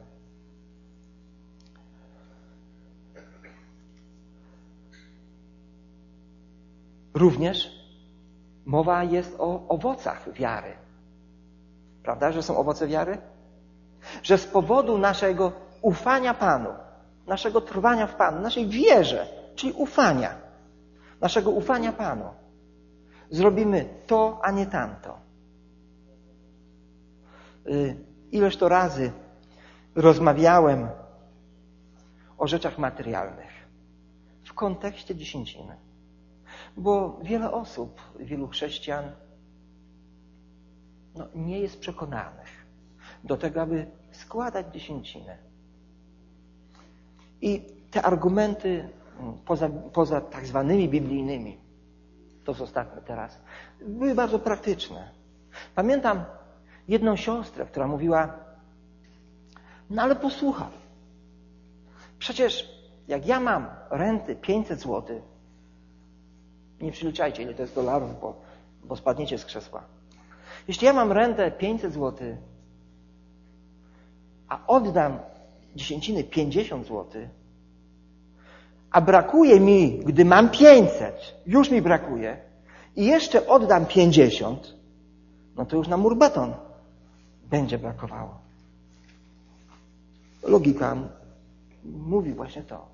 Również mowa jest o owocach wiary. Prawda, że są owoce wiary? Że z powodu naszego ufania Panu, naszego trwania w Panu, naszej wierze, czyli ufania, naszego ufania Panu, zrobimy to, a nie tamto. Ileż to razy rozmawiałem o rzeczach materialnych w kontekście dziesięciny. Bo wiele osób, wielu chrześcijan nie jest przekonanych do tego, aby składać dziesięcinę. I te argumenty poza tak zwanymi biblijnymi, to zostawmy teraz, były bardzo praktyczne. Pamiętam jedną siostrę, która mówiła, no ale posłuchaj, przecież jak ja mam renty 500 zł, nie przeliczajcie, ile to jest dolarów, bo spadniecie z krzesła. Jeśli ja mam rentę 500 zł, a oddam dziesięciny 50 zł, a brakuje mi, gdy mam 500, już mi brakuje, i jeszcze oddam 50, no to już na mur beton będzie brakowało. Logika mówi właśnie to.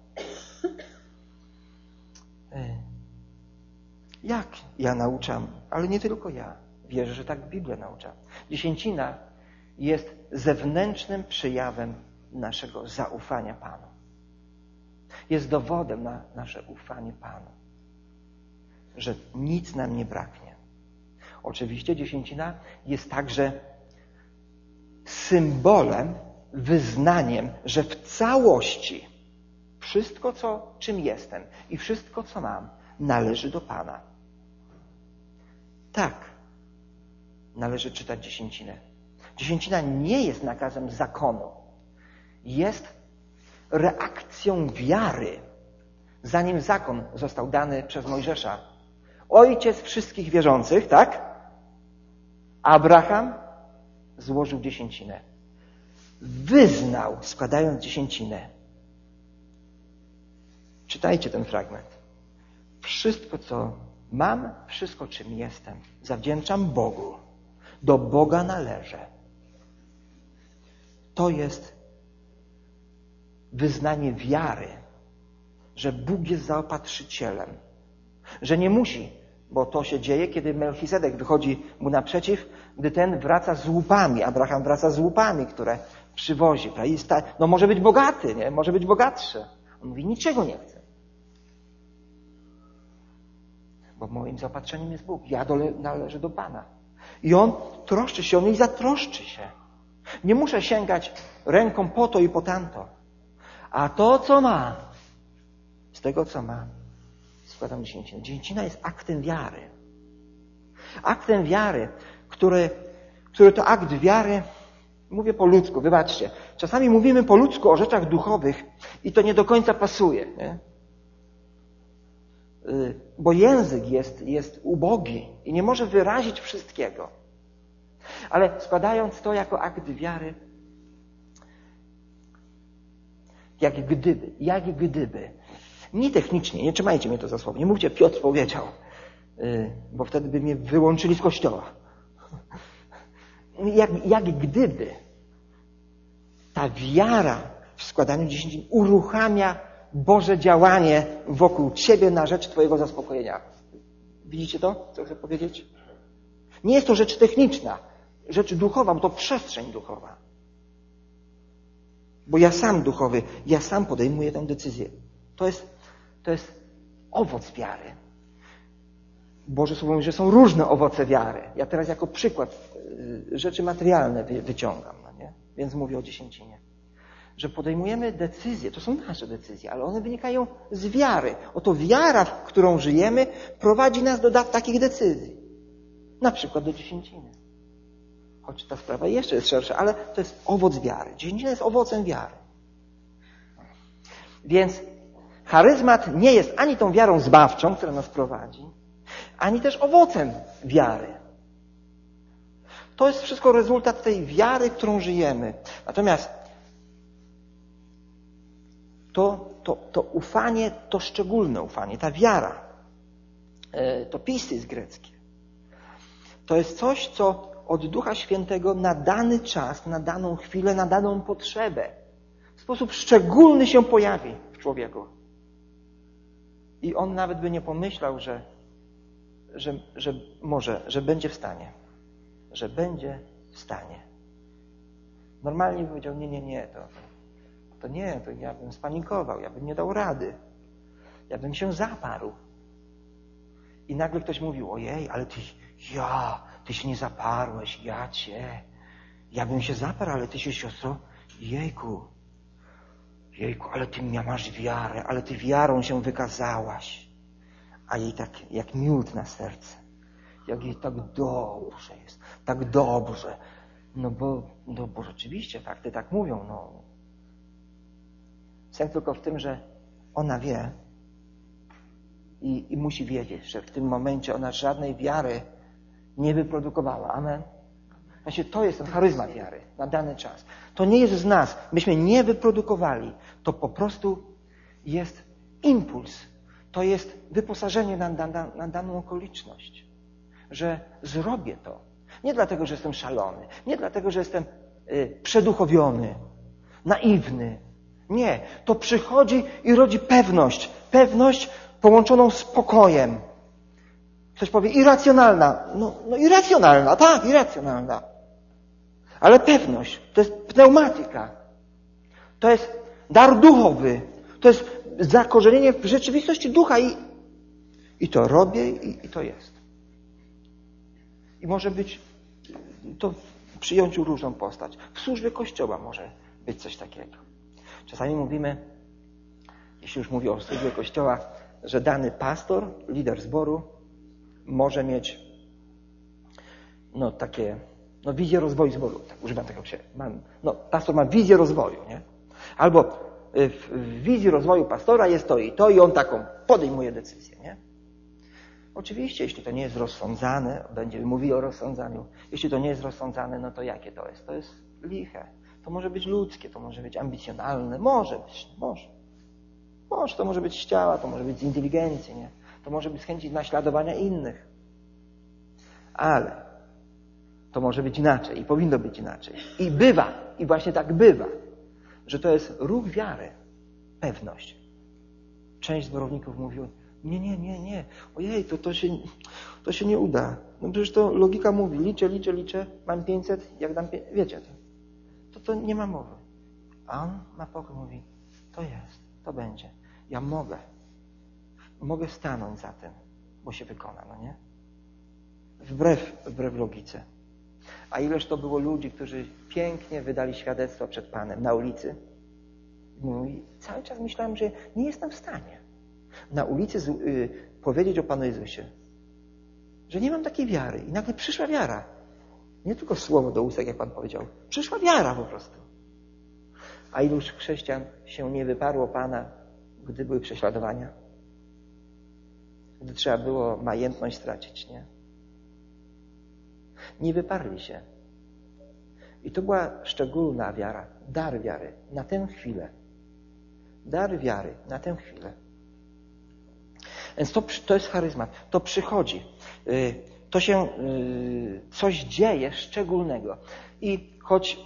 Jak ja nauczam, ale nie tylko ja. Wierzę, że tak Biblia naucza. Dziesięcina jest zewnętrznym przejawem naszego zaufania Panu. Jest dowodem na nasze ufanie Panu. Że nic nam nie braknie. Oczywiście dziesięcina jest także symbolem, wyznaniem, że w całości wszystko, czym jestem i wszystko, co mam, należy do Pana. Tak, należy czytać dziesięcinę. Dziesięcina nie jest nakazem zakonu. Jest reakcją wiary, zanim zakon został dany przez Mojżesza. Ojciec wszystkich wierzących, tak? Abraham złożył dziesięcinę. Wyznał, składając dziesięcinę. Czytajcie ten fragment. Wszystko, co mam, wszystko, czym jestem, zawdzięczam Bogu. Do Boga należę. To jest wyznanie wiary, że Bóg jest zaopatrzycielem. Że nie musi, bo to się dzieje, kiedy Melchizedek wychodzi mu naprzeciw, gdy ten wraca z łupami. Abraham wraca z łupami, które przywozi. No może być bogaty, nie? Może być bogatszy. On mówi, niczego nie chcę. Bo moim zaopatrzeniem jest Bóg. Ja należę do Pana. I On troszczy się o mnie i zatroszczy się. Nie muszę sięgać ręką po to i po tamto. A to, co mam, z tego, co mam, składam dziesięcinę. Dziesięcina jest aktem wiary. Aktem wiary, który to akt wiary, mówię po ludzku, wybaczcie. Czasami mówimy po ludzku o rzeczach duchowych i to nie do końca pasuje. Nie? bo język jest ubogi i nie może wyrazić wszystkiego. Ale składając to jako akt wiary, jak gdyby, nie technicznie, nie trzymajcie mnie to za słowo, nie mówcie Piotr powiedział, bo wtedy by mnie wyłączyli z kościoła. Jak gdyby ta wiara w składaniu dziesięcin uruchamia Boże działanie wokół ciebie na rzecz twojego zaspokojenia. Widzicie to, co chcę powiedzieć? Nie jest to rzecz techniczna, rzecz duchowa, bo to przestrzeń duchowa. Bo ja sam duchowy, ja sam podejmuję tę decyzję. To jest owoc wiary. Boże Słowo mówi, że są różne owoce wiary. Ja teraz jako przykład rzeczy materialne wyciągam, no nie? Więc mówię o dziesięcinie. Że podejmujemy decyzje, to są nasze decyzje, ale one wynikają z wiary. Oto wiara, w którą żyjemy, prowadzi nas do takich decyzji. Na przykład do dziesięciny. Choć ta sprawa jeszcze jest szersza, ale to jest owoc wiary. Dziesięcina jest owocem wiary. Więc charyzmat nie jest ani tą wiarą zbawczą, która nas prowadzi, ani też owocem wiary. To jest wszystko rezultat tej wiary, którą żyjemy. Natomiast to ufanie, to szczególne ufanie, ta wiara, to pisys greckie, to jest coś, co od Ducha Świętego na dany czas, na daną chwilę, na daną potrzebę w sposób szczególny się pojawi w człowieku. I on nawet by nie pomyślał, że będzie w stanie. Że będzie w stanie. Normalnie by powiedział, nie, to ja bym spanikował, ja bym nie dał rady. Ja bym się zaparł. I nagle ktoś mówił, ojej, ale ty się nie zaparłeś, ja bym się zaparł, ale ty się, siostro, jejku, ale ty masz wiarę, ale ty wiarą się wykazałaś. A jej tak jak miód na serce. Jak jej tak dobrze jest, tak dobrze. No bo rzeczywiście fakty tak mówią, no. Sens tylko w tym, że ona wie i musi wiedzieć, że w tym momencie ona żadnej wiary nie wyprodukowała. Amen. Właśnie to jest ten charyzmat wiary na dany czas. To nie jest z nas. Myśmy nie wyprodukowali. To po prostu jest impuls. To jest wyposażenie na daną okoliczność. Że zrobię to. Nie dlatego, że jestem szalony. Nie dlatego, że jestem przeduchowiony, naiwny. Nie. To przychodzi i rodzi pewność. Pewność połączoną z pokojem. Ktoś powie irracjonalna. No irracjonalna, tak, irracjonalna. Ale pewność. To jest pneumatyka. To jest dar duchowy. To jest zakorzenienie w rzeczywistości ducha i to robię i to jest. I może być to w przyjęciu różną postać. W służbie Kościoła może być coś takiego. Czasami mówimy, jeśli już mówię o służbie Kościoła, że dany pastor, lider zboru może mieć wizję rozwoju zboru. Tak, używam tego się. Pastor ma wizję rozwoju, nie? Albo w wizji rozwoju pastora jest to i on taką podejmuje decyzję, nie? Oczywiście, jeśli to nie jest rozsądzane, będziemy mówili o rozsądzaniu. Jeśli to nie jest rozsądzane, no to jakie to jest? To jest liche. To może być ludzkie, to może być ambicjonalne. Może być. To może być z ciała, to może być z inteligencji, nie? To może być z chęci naśladowania innych. Ale to może być inaczej i powinno być inaczej. I bywa, i właśnie tak bywa, że to jest ruch wiary, pewność. Część zborowników mówiła, nie, ojej, to się nie uda. No przecież to logika mówi, liczę, mam 500, jak dam 500, wiecie to nie ma mowy. A on ma pokój, mówi, to jest, to będzie. Ja mogę stanąć za tym, bo się wykona, no nie? Wbrew logice. A ileż to było ludzi, którzy pięknie wydali świadectwo przed Panem na ulicy. I cały czas myślałem, że nie jestem w stanie na ulicy powiedzieć o Panu Jezusie, że nie mam takiej wiary. I nagle przyszła wiara. Nie tylko słowo do ust, jak Pan powiedział. Przyszła wiara po prostu. A iluż chrześcijan się nie wyparło Pana, gdy były prześladowania? gdy trzeba było majętność stracić, nie? Nie wyparli się. I to była szczególna wiara, dar wiary na tę chwilę. Dar wiary na tę chwilę. Więc to jest charyzmat. To przychodzi. To się coś dzieje szczególnego. I choć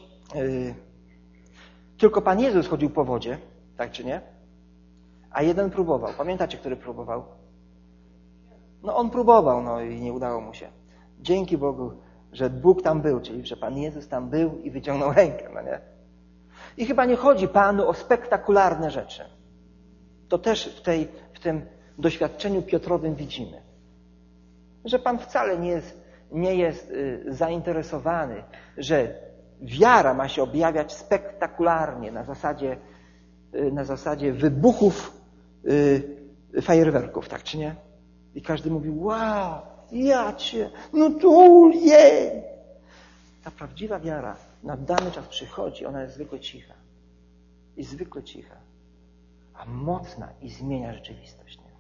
tylko Pan Jezus chodził po wodzie, tak czy nie? A jeden próbował. Pamiętacie, który próbował? No on próbował, no i nie udało mu się. Dzięki Bogu, że Bóg tam był, czyli że Pan Jezus tam był i wyciągnął rękę, no nie? I chyba nie chodzi Panu o spektakularne rzeczy. To też w tym doświadczeniu Piotrowym widzimy. Że Pan wcale nie jest zainteresowany, że wiara ma się objawiać spektakularnie na zasadzie wybuchów fajerwerków, tak czy nie? I każdy mówi, wow, no to jej! Ta prawdziwa wiara na dany czas przychodzi, ona jest zwykle cicha. I zwykle cicha. A mocna i zmienia rzeczywistość. Nie?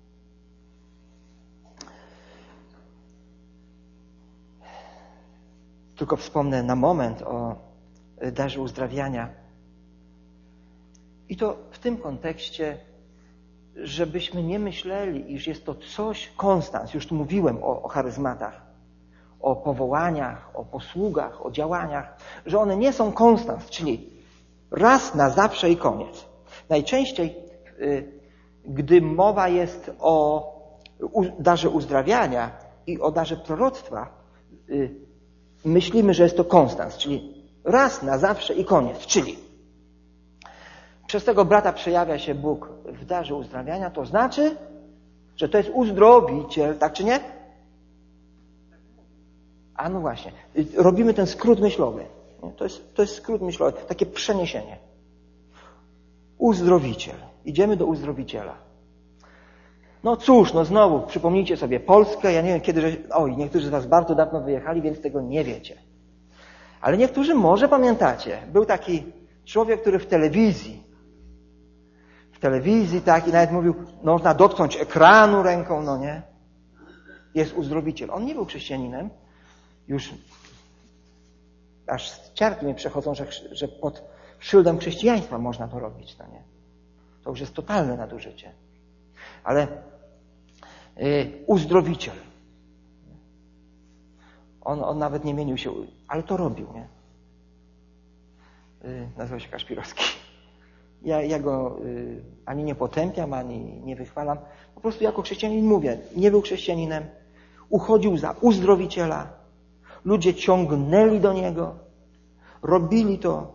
Tylko wspomnę na moment o darze uzdrawiania. I to w tym kontekście, żebyśmy nie myśleli, iż jest to coś, konstans, już tu mówiłem o charyzmatach, o powołaniach, o posługach, o działaniach, że one nie są konstans, czyli raz na zawsze i koniec. Najczęściej, gdy mowa jest o darze uzdrawiania i o darze proroctwa, myślimy, że jest to konstans, czyli raz na zawsze i koniec, czyli przez tego brata przejawia się Bóg w darze uzdrawiania, to znaczy, że to jest uzdrowiciel, tak czy nie? A no właśnie, robimy ten skrót myślowy. To jest skrót myślowy, takie przeniesienie. Uzdrowiciel. Idziemy do uzdrowiciela. No cóż, no znowu, przypomnijcie sobie Polskę, ja nie wiem kiedy, niektórzy z was bardzo dawno wyjechali, więc tego nie wiecie. Ale niektórzy może pamiętacie. Był taki człowiek, który w telewizji tak, i nawet mówił, no, można dotknąć ekranu ręką, no nie? Jest uzdrowiciel. On nie był chrześcijaninem. Już aż ciarki mi przechodzą, że pod szyldem chrześcijaństwa można to robić, no nie? To już jest totalne nadużycie. Ale uzdrowiciel. On nawet nie mienił się, ale to robił, nie? Nazywał się Kaszpirowski. Ja go ani nie potępiam, ani nie wychwalam. Po prostu jako chrześcijanin mówię, nie był chrześcijaninem, uchodził za uzdrowiciela, ludzie ciągnęli do niego, robili to.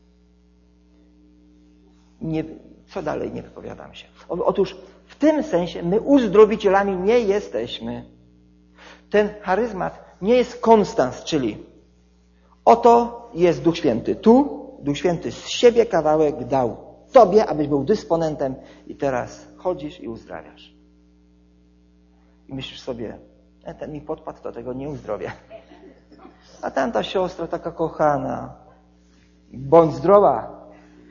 Co dalej, nie wypowiadam się. Otóż w tym sensie my uzdrowicielami nie jesteśmy. Ten charyzmat nie jest konstans, czyli oto jest Duch Święty tu, Duch Święty z siebie kawałek dał Tobie, abyś był dysponentem i teraz chodzisz i uzdrawiasz. I myślisz sobie, ten mi podpadł, to tego nie uzdrowię. A tamta siostra taka kochana, bądź zdrowa.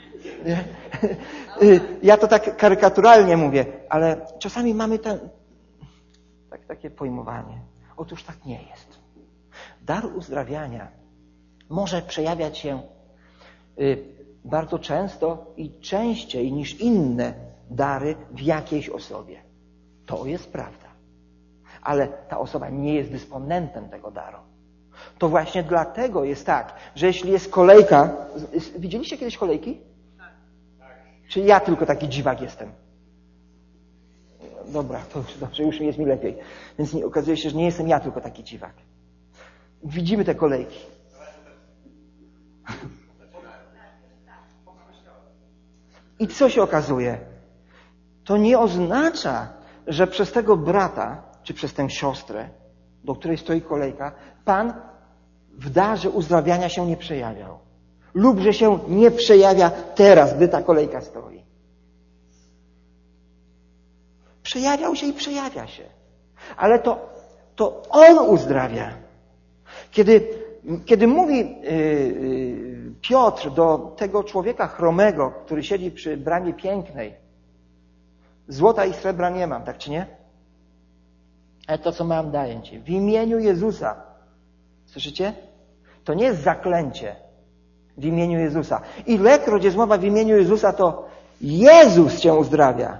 Ja to tak karykaturalnie mówię, ale czasami mamy takie pojmowanie. Otóż tak nie jest. Dar uzdrawiania może przejawiać się bardzo często i częściej niż inne dary w jakiejś osobie. To jest prawda. Ale ta osoba nie jest dysponentem tego daru. To właśnie dlatego jest tak, że jeśli jest kolejka... Widzieliście kiedyś kolejki? Tak. Czy ja tylko taki dziwak jestem? Dobra, to już dobrze, już jest mi lepiej. Więc okazuje się, że nie jestem ja tylko taki dziwak. Widzimy te kolejki. I co się okazuje? To nie oznacza, że przez tego brata, czy przez tę siostrę, do której stoi kolejka, Pan w darze uzdrawiania się nie przejawiał. Lub że się nie przejawia teraz, gdy ta kolejka stoi. Przejawiał się i przejawia się. Ale to On uzdrawia. Kiedy mówi Piotr do tego człowieka chromego, który siedzi przy bramie pięknej, złota i srebra nie mam, tak czy nie? Ale to, co mam, daję ci. W imieniu Jezusa. Słyszycie? To nie jest zaklęcie. W imieniu Jezusa. Ilekroć jest mowa w imieniu Jezusa, to Jezus cię uzdrawia.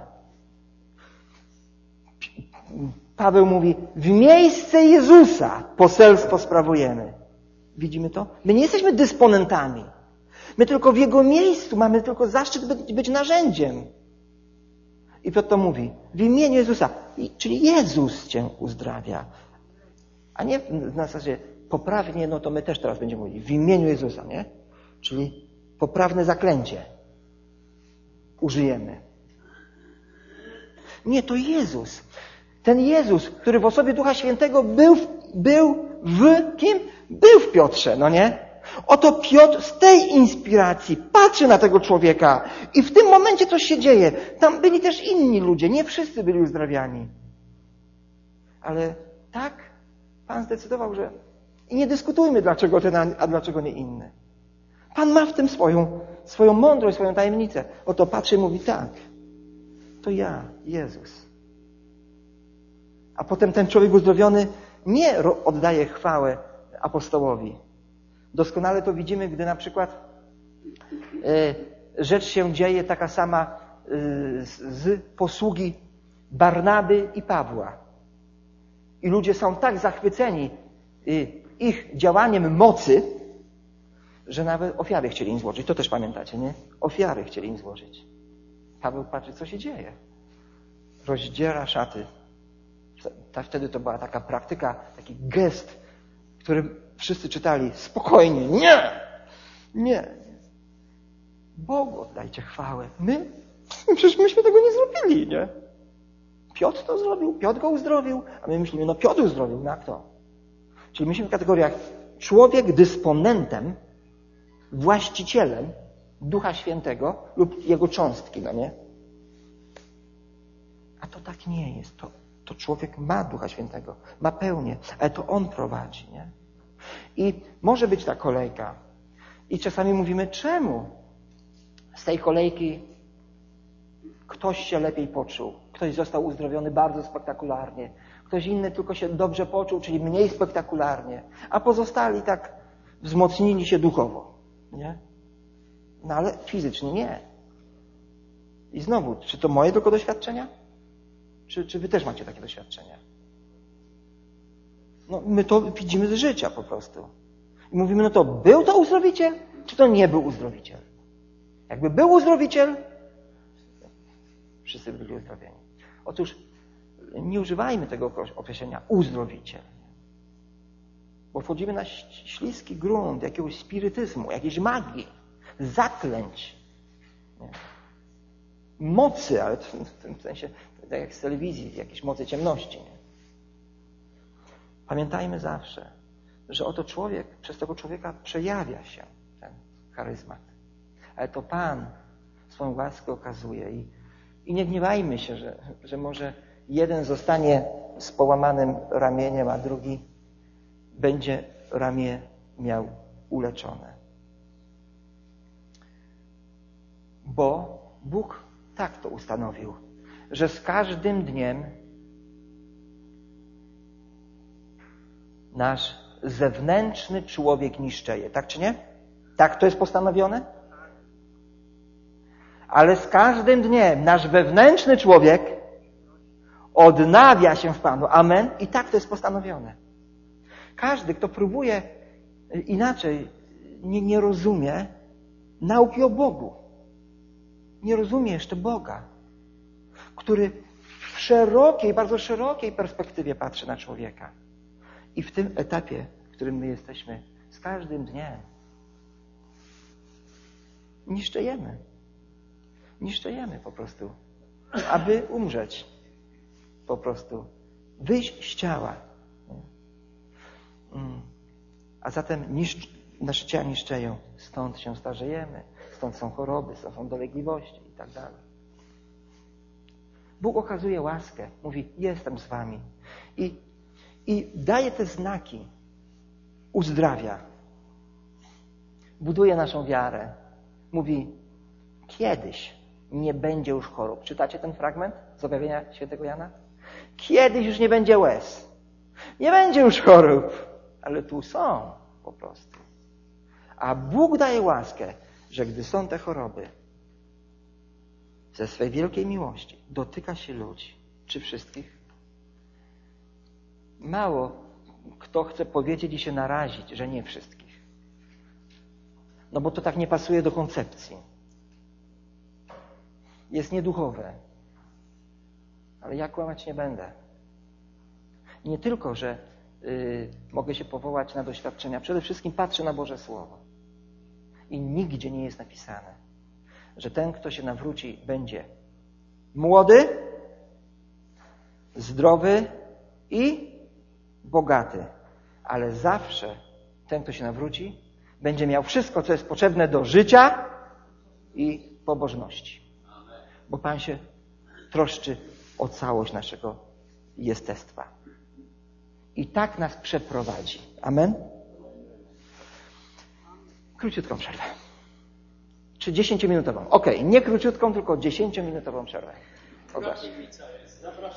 Paweł mówi, w miejsce Jezusa poselstwo sprawujemy. Widzimy to? My nie jesteśmy dysponentami. My tylko w Jego miejscu mamy tylko zaszczyt być narzędziem. I Piotr to mówi, w imieniu Jezusa. Czyli Jezus cię uzdrawia. A nie na zasadzie poprawnie, no to my też teraz będziemy mówić w imieniu Jezusa, nie? Czyli poprawne zaklęcie użyjemy. Nie, to Jezus. Ten Jezus, który w osobie Ducha Świętego był w kim? Był w Piotrze, no nie? Oto Piotr z tej inspiracji patrzy na tego człowieka i w tym momencie coś się dzieje. Tam byli też inni ludzie, nie wszyscy byli uzdrawiani. Ale tak Pan zdecydował, że i nie dyskutujmy, dlaczego ten, a dlaczego nie inny. Pan ma w tym swoją mądrość, swoją tajemnicę. Oto patrzy i mówi tak, to ja, Jezus. A potem ten człowiek uzdrowiony nie oddaje chwałę apostołowi. Doskonale to widzimy, gdy na przykład rzecz się dzieje taka sama z posługi Barnaby i Pawła. I ludzie są tak zachwyceni ich działaniem mocy, że nawet ofiary chcieli im złożyć. To też pamiętacie, nie? Ofiary chcieli im złożyć. Paweł patrzy, co się dzieje. Rozdziera szaty. Wtedy to była taka praktyka, taki gest, który wszyscy czytali. Spokojnie, nie. Bogu oddajcie chwałę. Przecież myśmy tego nie zrobili, nie? Piotr to zrobił, Piotr go uzdrowił, a my myślimy, no Piotr uzdrowił, no a kto? Czyli myślimy w kategoriach człowiek dysponentem, właścicielem Ducha Świętego lub jego cząstki, no nie? A to tak nie jest. To człowiek ma Ducha Świętego, ma pełnię, ale to On prowadzi, nie? I może być ta kolejka. I czasami mówimy, czemu z tej kolejki ktoś się lepiej poczuł, ktoś został uzdrowiony bardzo spektakularnie, ktoś inny tylko się dobrze poczuł, czyli mniej spektakularnie, a pozostali tak wzmocnili się duchowo, nie? No ale fizycznie nie. I znowu, czy to moje tylko doświadczenia? Czy wy też macie takie doświadczenia? No, my to widzimy z życia po prostu. I mówimy, no to był to uzdrowiciel, czy to nie był uzdrowiciel? Jakby był uzdrowiciel, wszyscy byli uzdrowieni. Otóż nie używajmy tego określenia uzdrowiciel. Bo wchodzimy na śliski grunt jakiegoś spirytyzmu, jakiejś magii, zaklęć, nie? Mocy, ale w tym sensie tak jak z telewizji, jakiejś mocy ciemności. Nie? Pamiętajmy zawsze, że oto przez tego człowieka przejawia się ten charyzmat. Ale to Pan swoją łaskę okazuje i nie gniewajmy się, że może jeden zostanie z połamanym ramieniem, a drugi będzie ramię miał uleczone. Bo Bóg tak to ustanowił, że z każdym dniem nasz zewnętrzny człowiek niszczeje. Tak czy nie? Tak to jest postanowione? Ale z każdym dniem nasz wewnętrzny człowiek odnawia się w Panu. Amen? I tak to jest postanowione. Każdy, kto próbuje inaczej, nie rozumie nauki o Bogu. Nie rozumie jeszcze Boga, który w szerokiej, bardzo szerokiej perspektywie patrzy na człowieka. I w tym etapie, w którym my jesteśmy, z każdym dniem niszczejemy. Niszczejemy po prostu, aby umrzeć. Po prostu. Wyjść z ciała. A zatem nasze ciała niszczeją. Stąd się starzejemy. Stąd są choroby, stąd są dolegliwości i tak dalej. Bóg okazuje łaskę. Mówi, jestem z wami. I daje te znaki. Uzdrawia. Buduje naszą wiarę. Mówi, kiedyś nie będzie już chorób. Czytacie ten fragment z objawienia świętego Jana? Kiedyś już nie będzie łez. Nie będzie już chorób, ale tu są po prostu. A Bóg daje łaskę, że gdy są te choroby, ze swej wielkiej miłości dotyka się ludzi. Czy wszystkich? Mało kto chce powiedzieć i się narazić, że nie wszystkich. No bo to tak nie pasuje do koncepcji. Jest nieduchowe. Ale ja kłamać nie będę. Nie tylko, że mogę się powołać na doświadczenia. Przede wszystkim patrzę na Boże Słowo. I nigdzie nie jest napisane, że ten, kto się nawróci, będzie młody, zdrowy i bogaty. Ale zawsze ten, kto się nawróci, będzie miał wszystko, co jest potrzebne do życia i pobożności. Bo Pan się troszczy o całość naszego jestestwa. I tak nas przeprowadzi. Amen? Króciutką przerwę. Czy 10-minutową? Okej, nie króciutką, tylko 10-minutową przerwę. Od razu.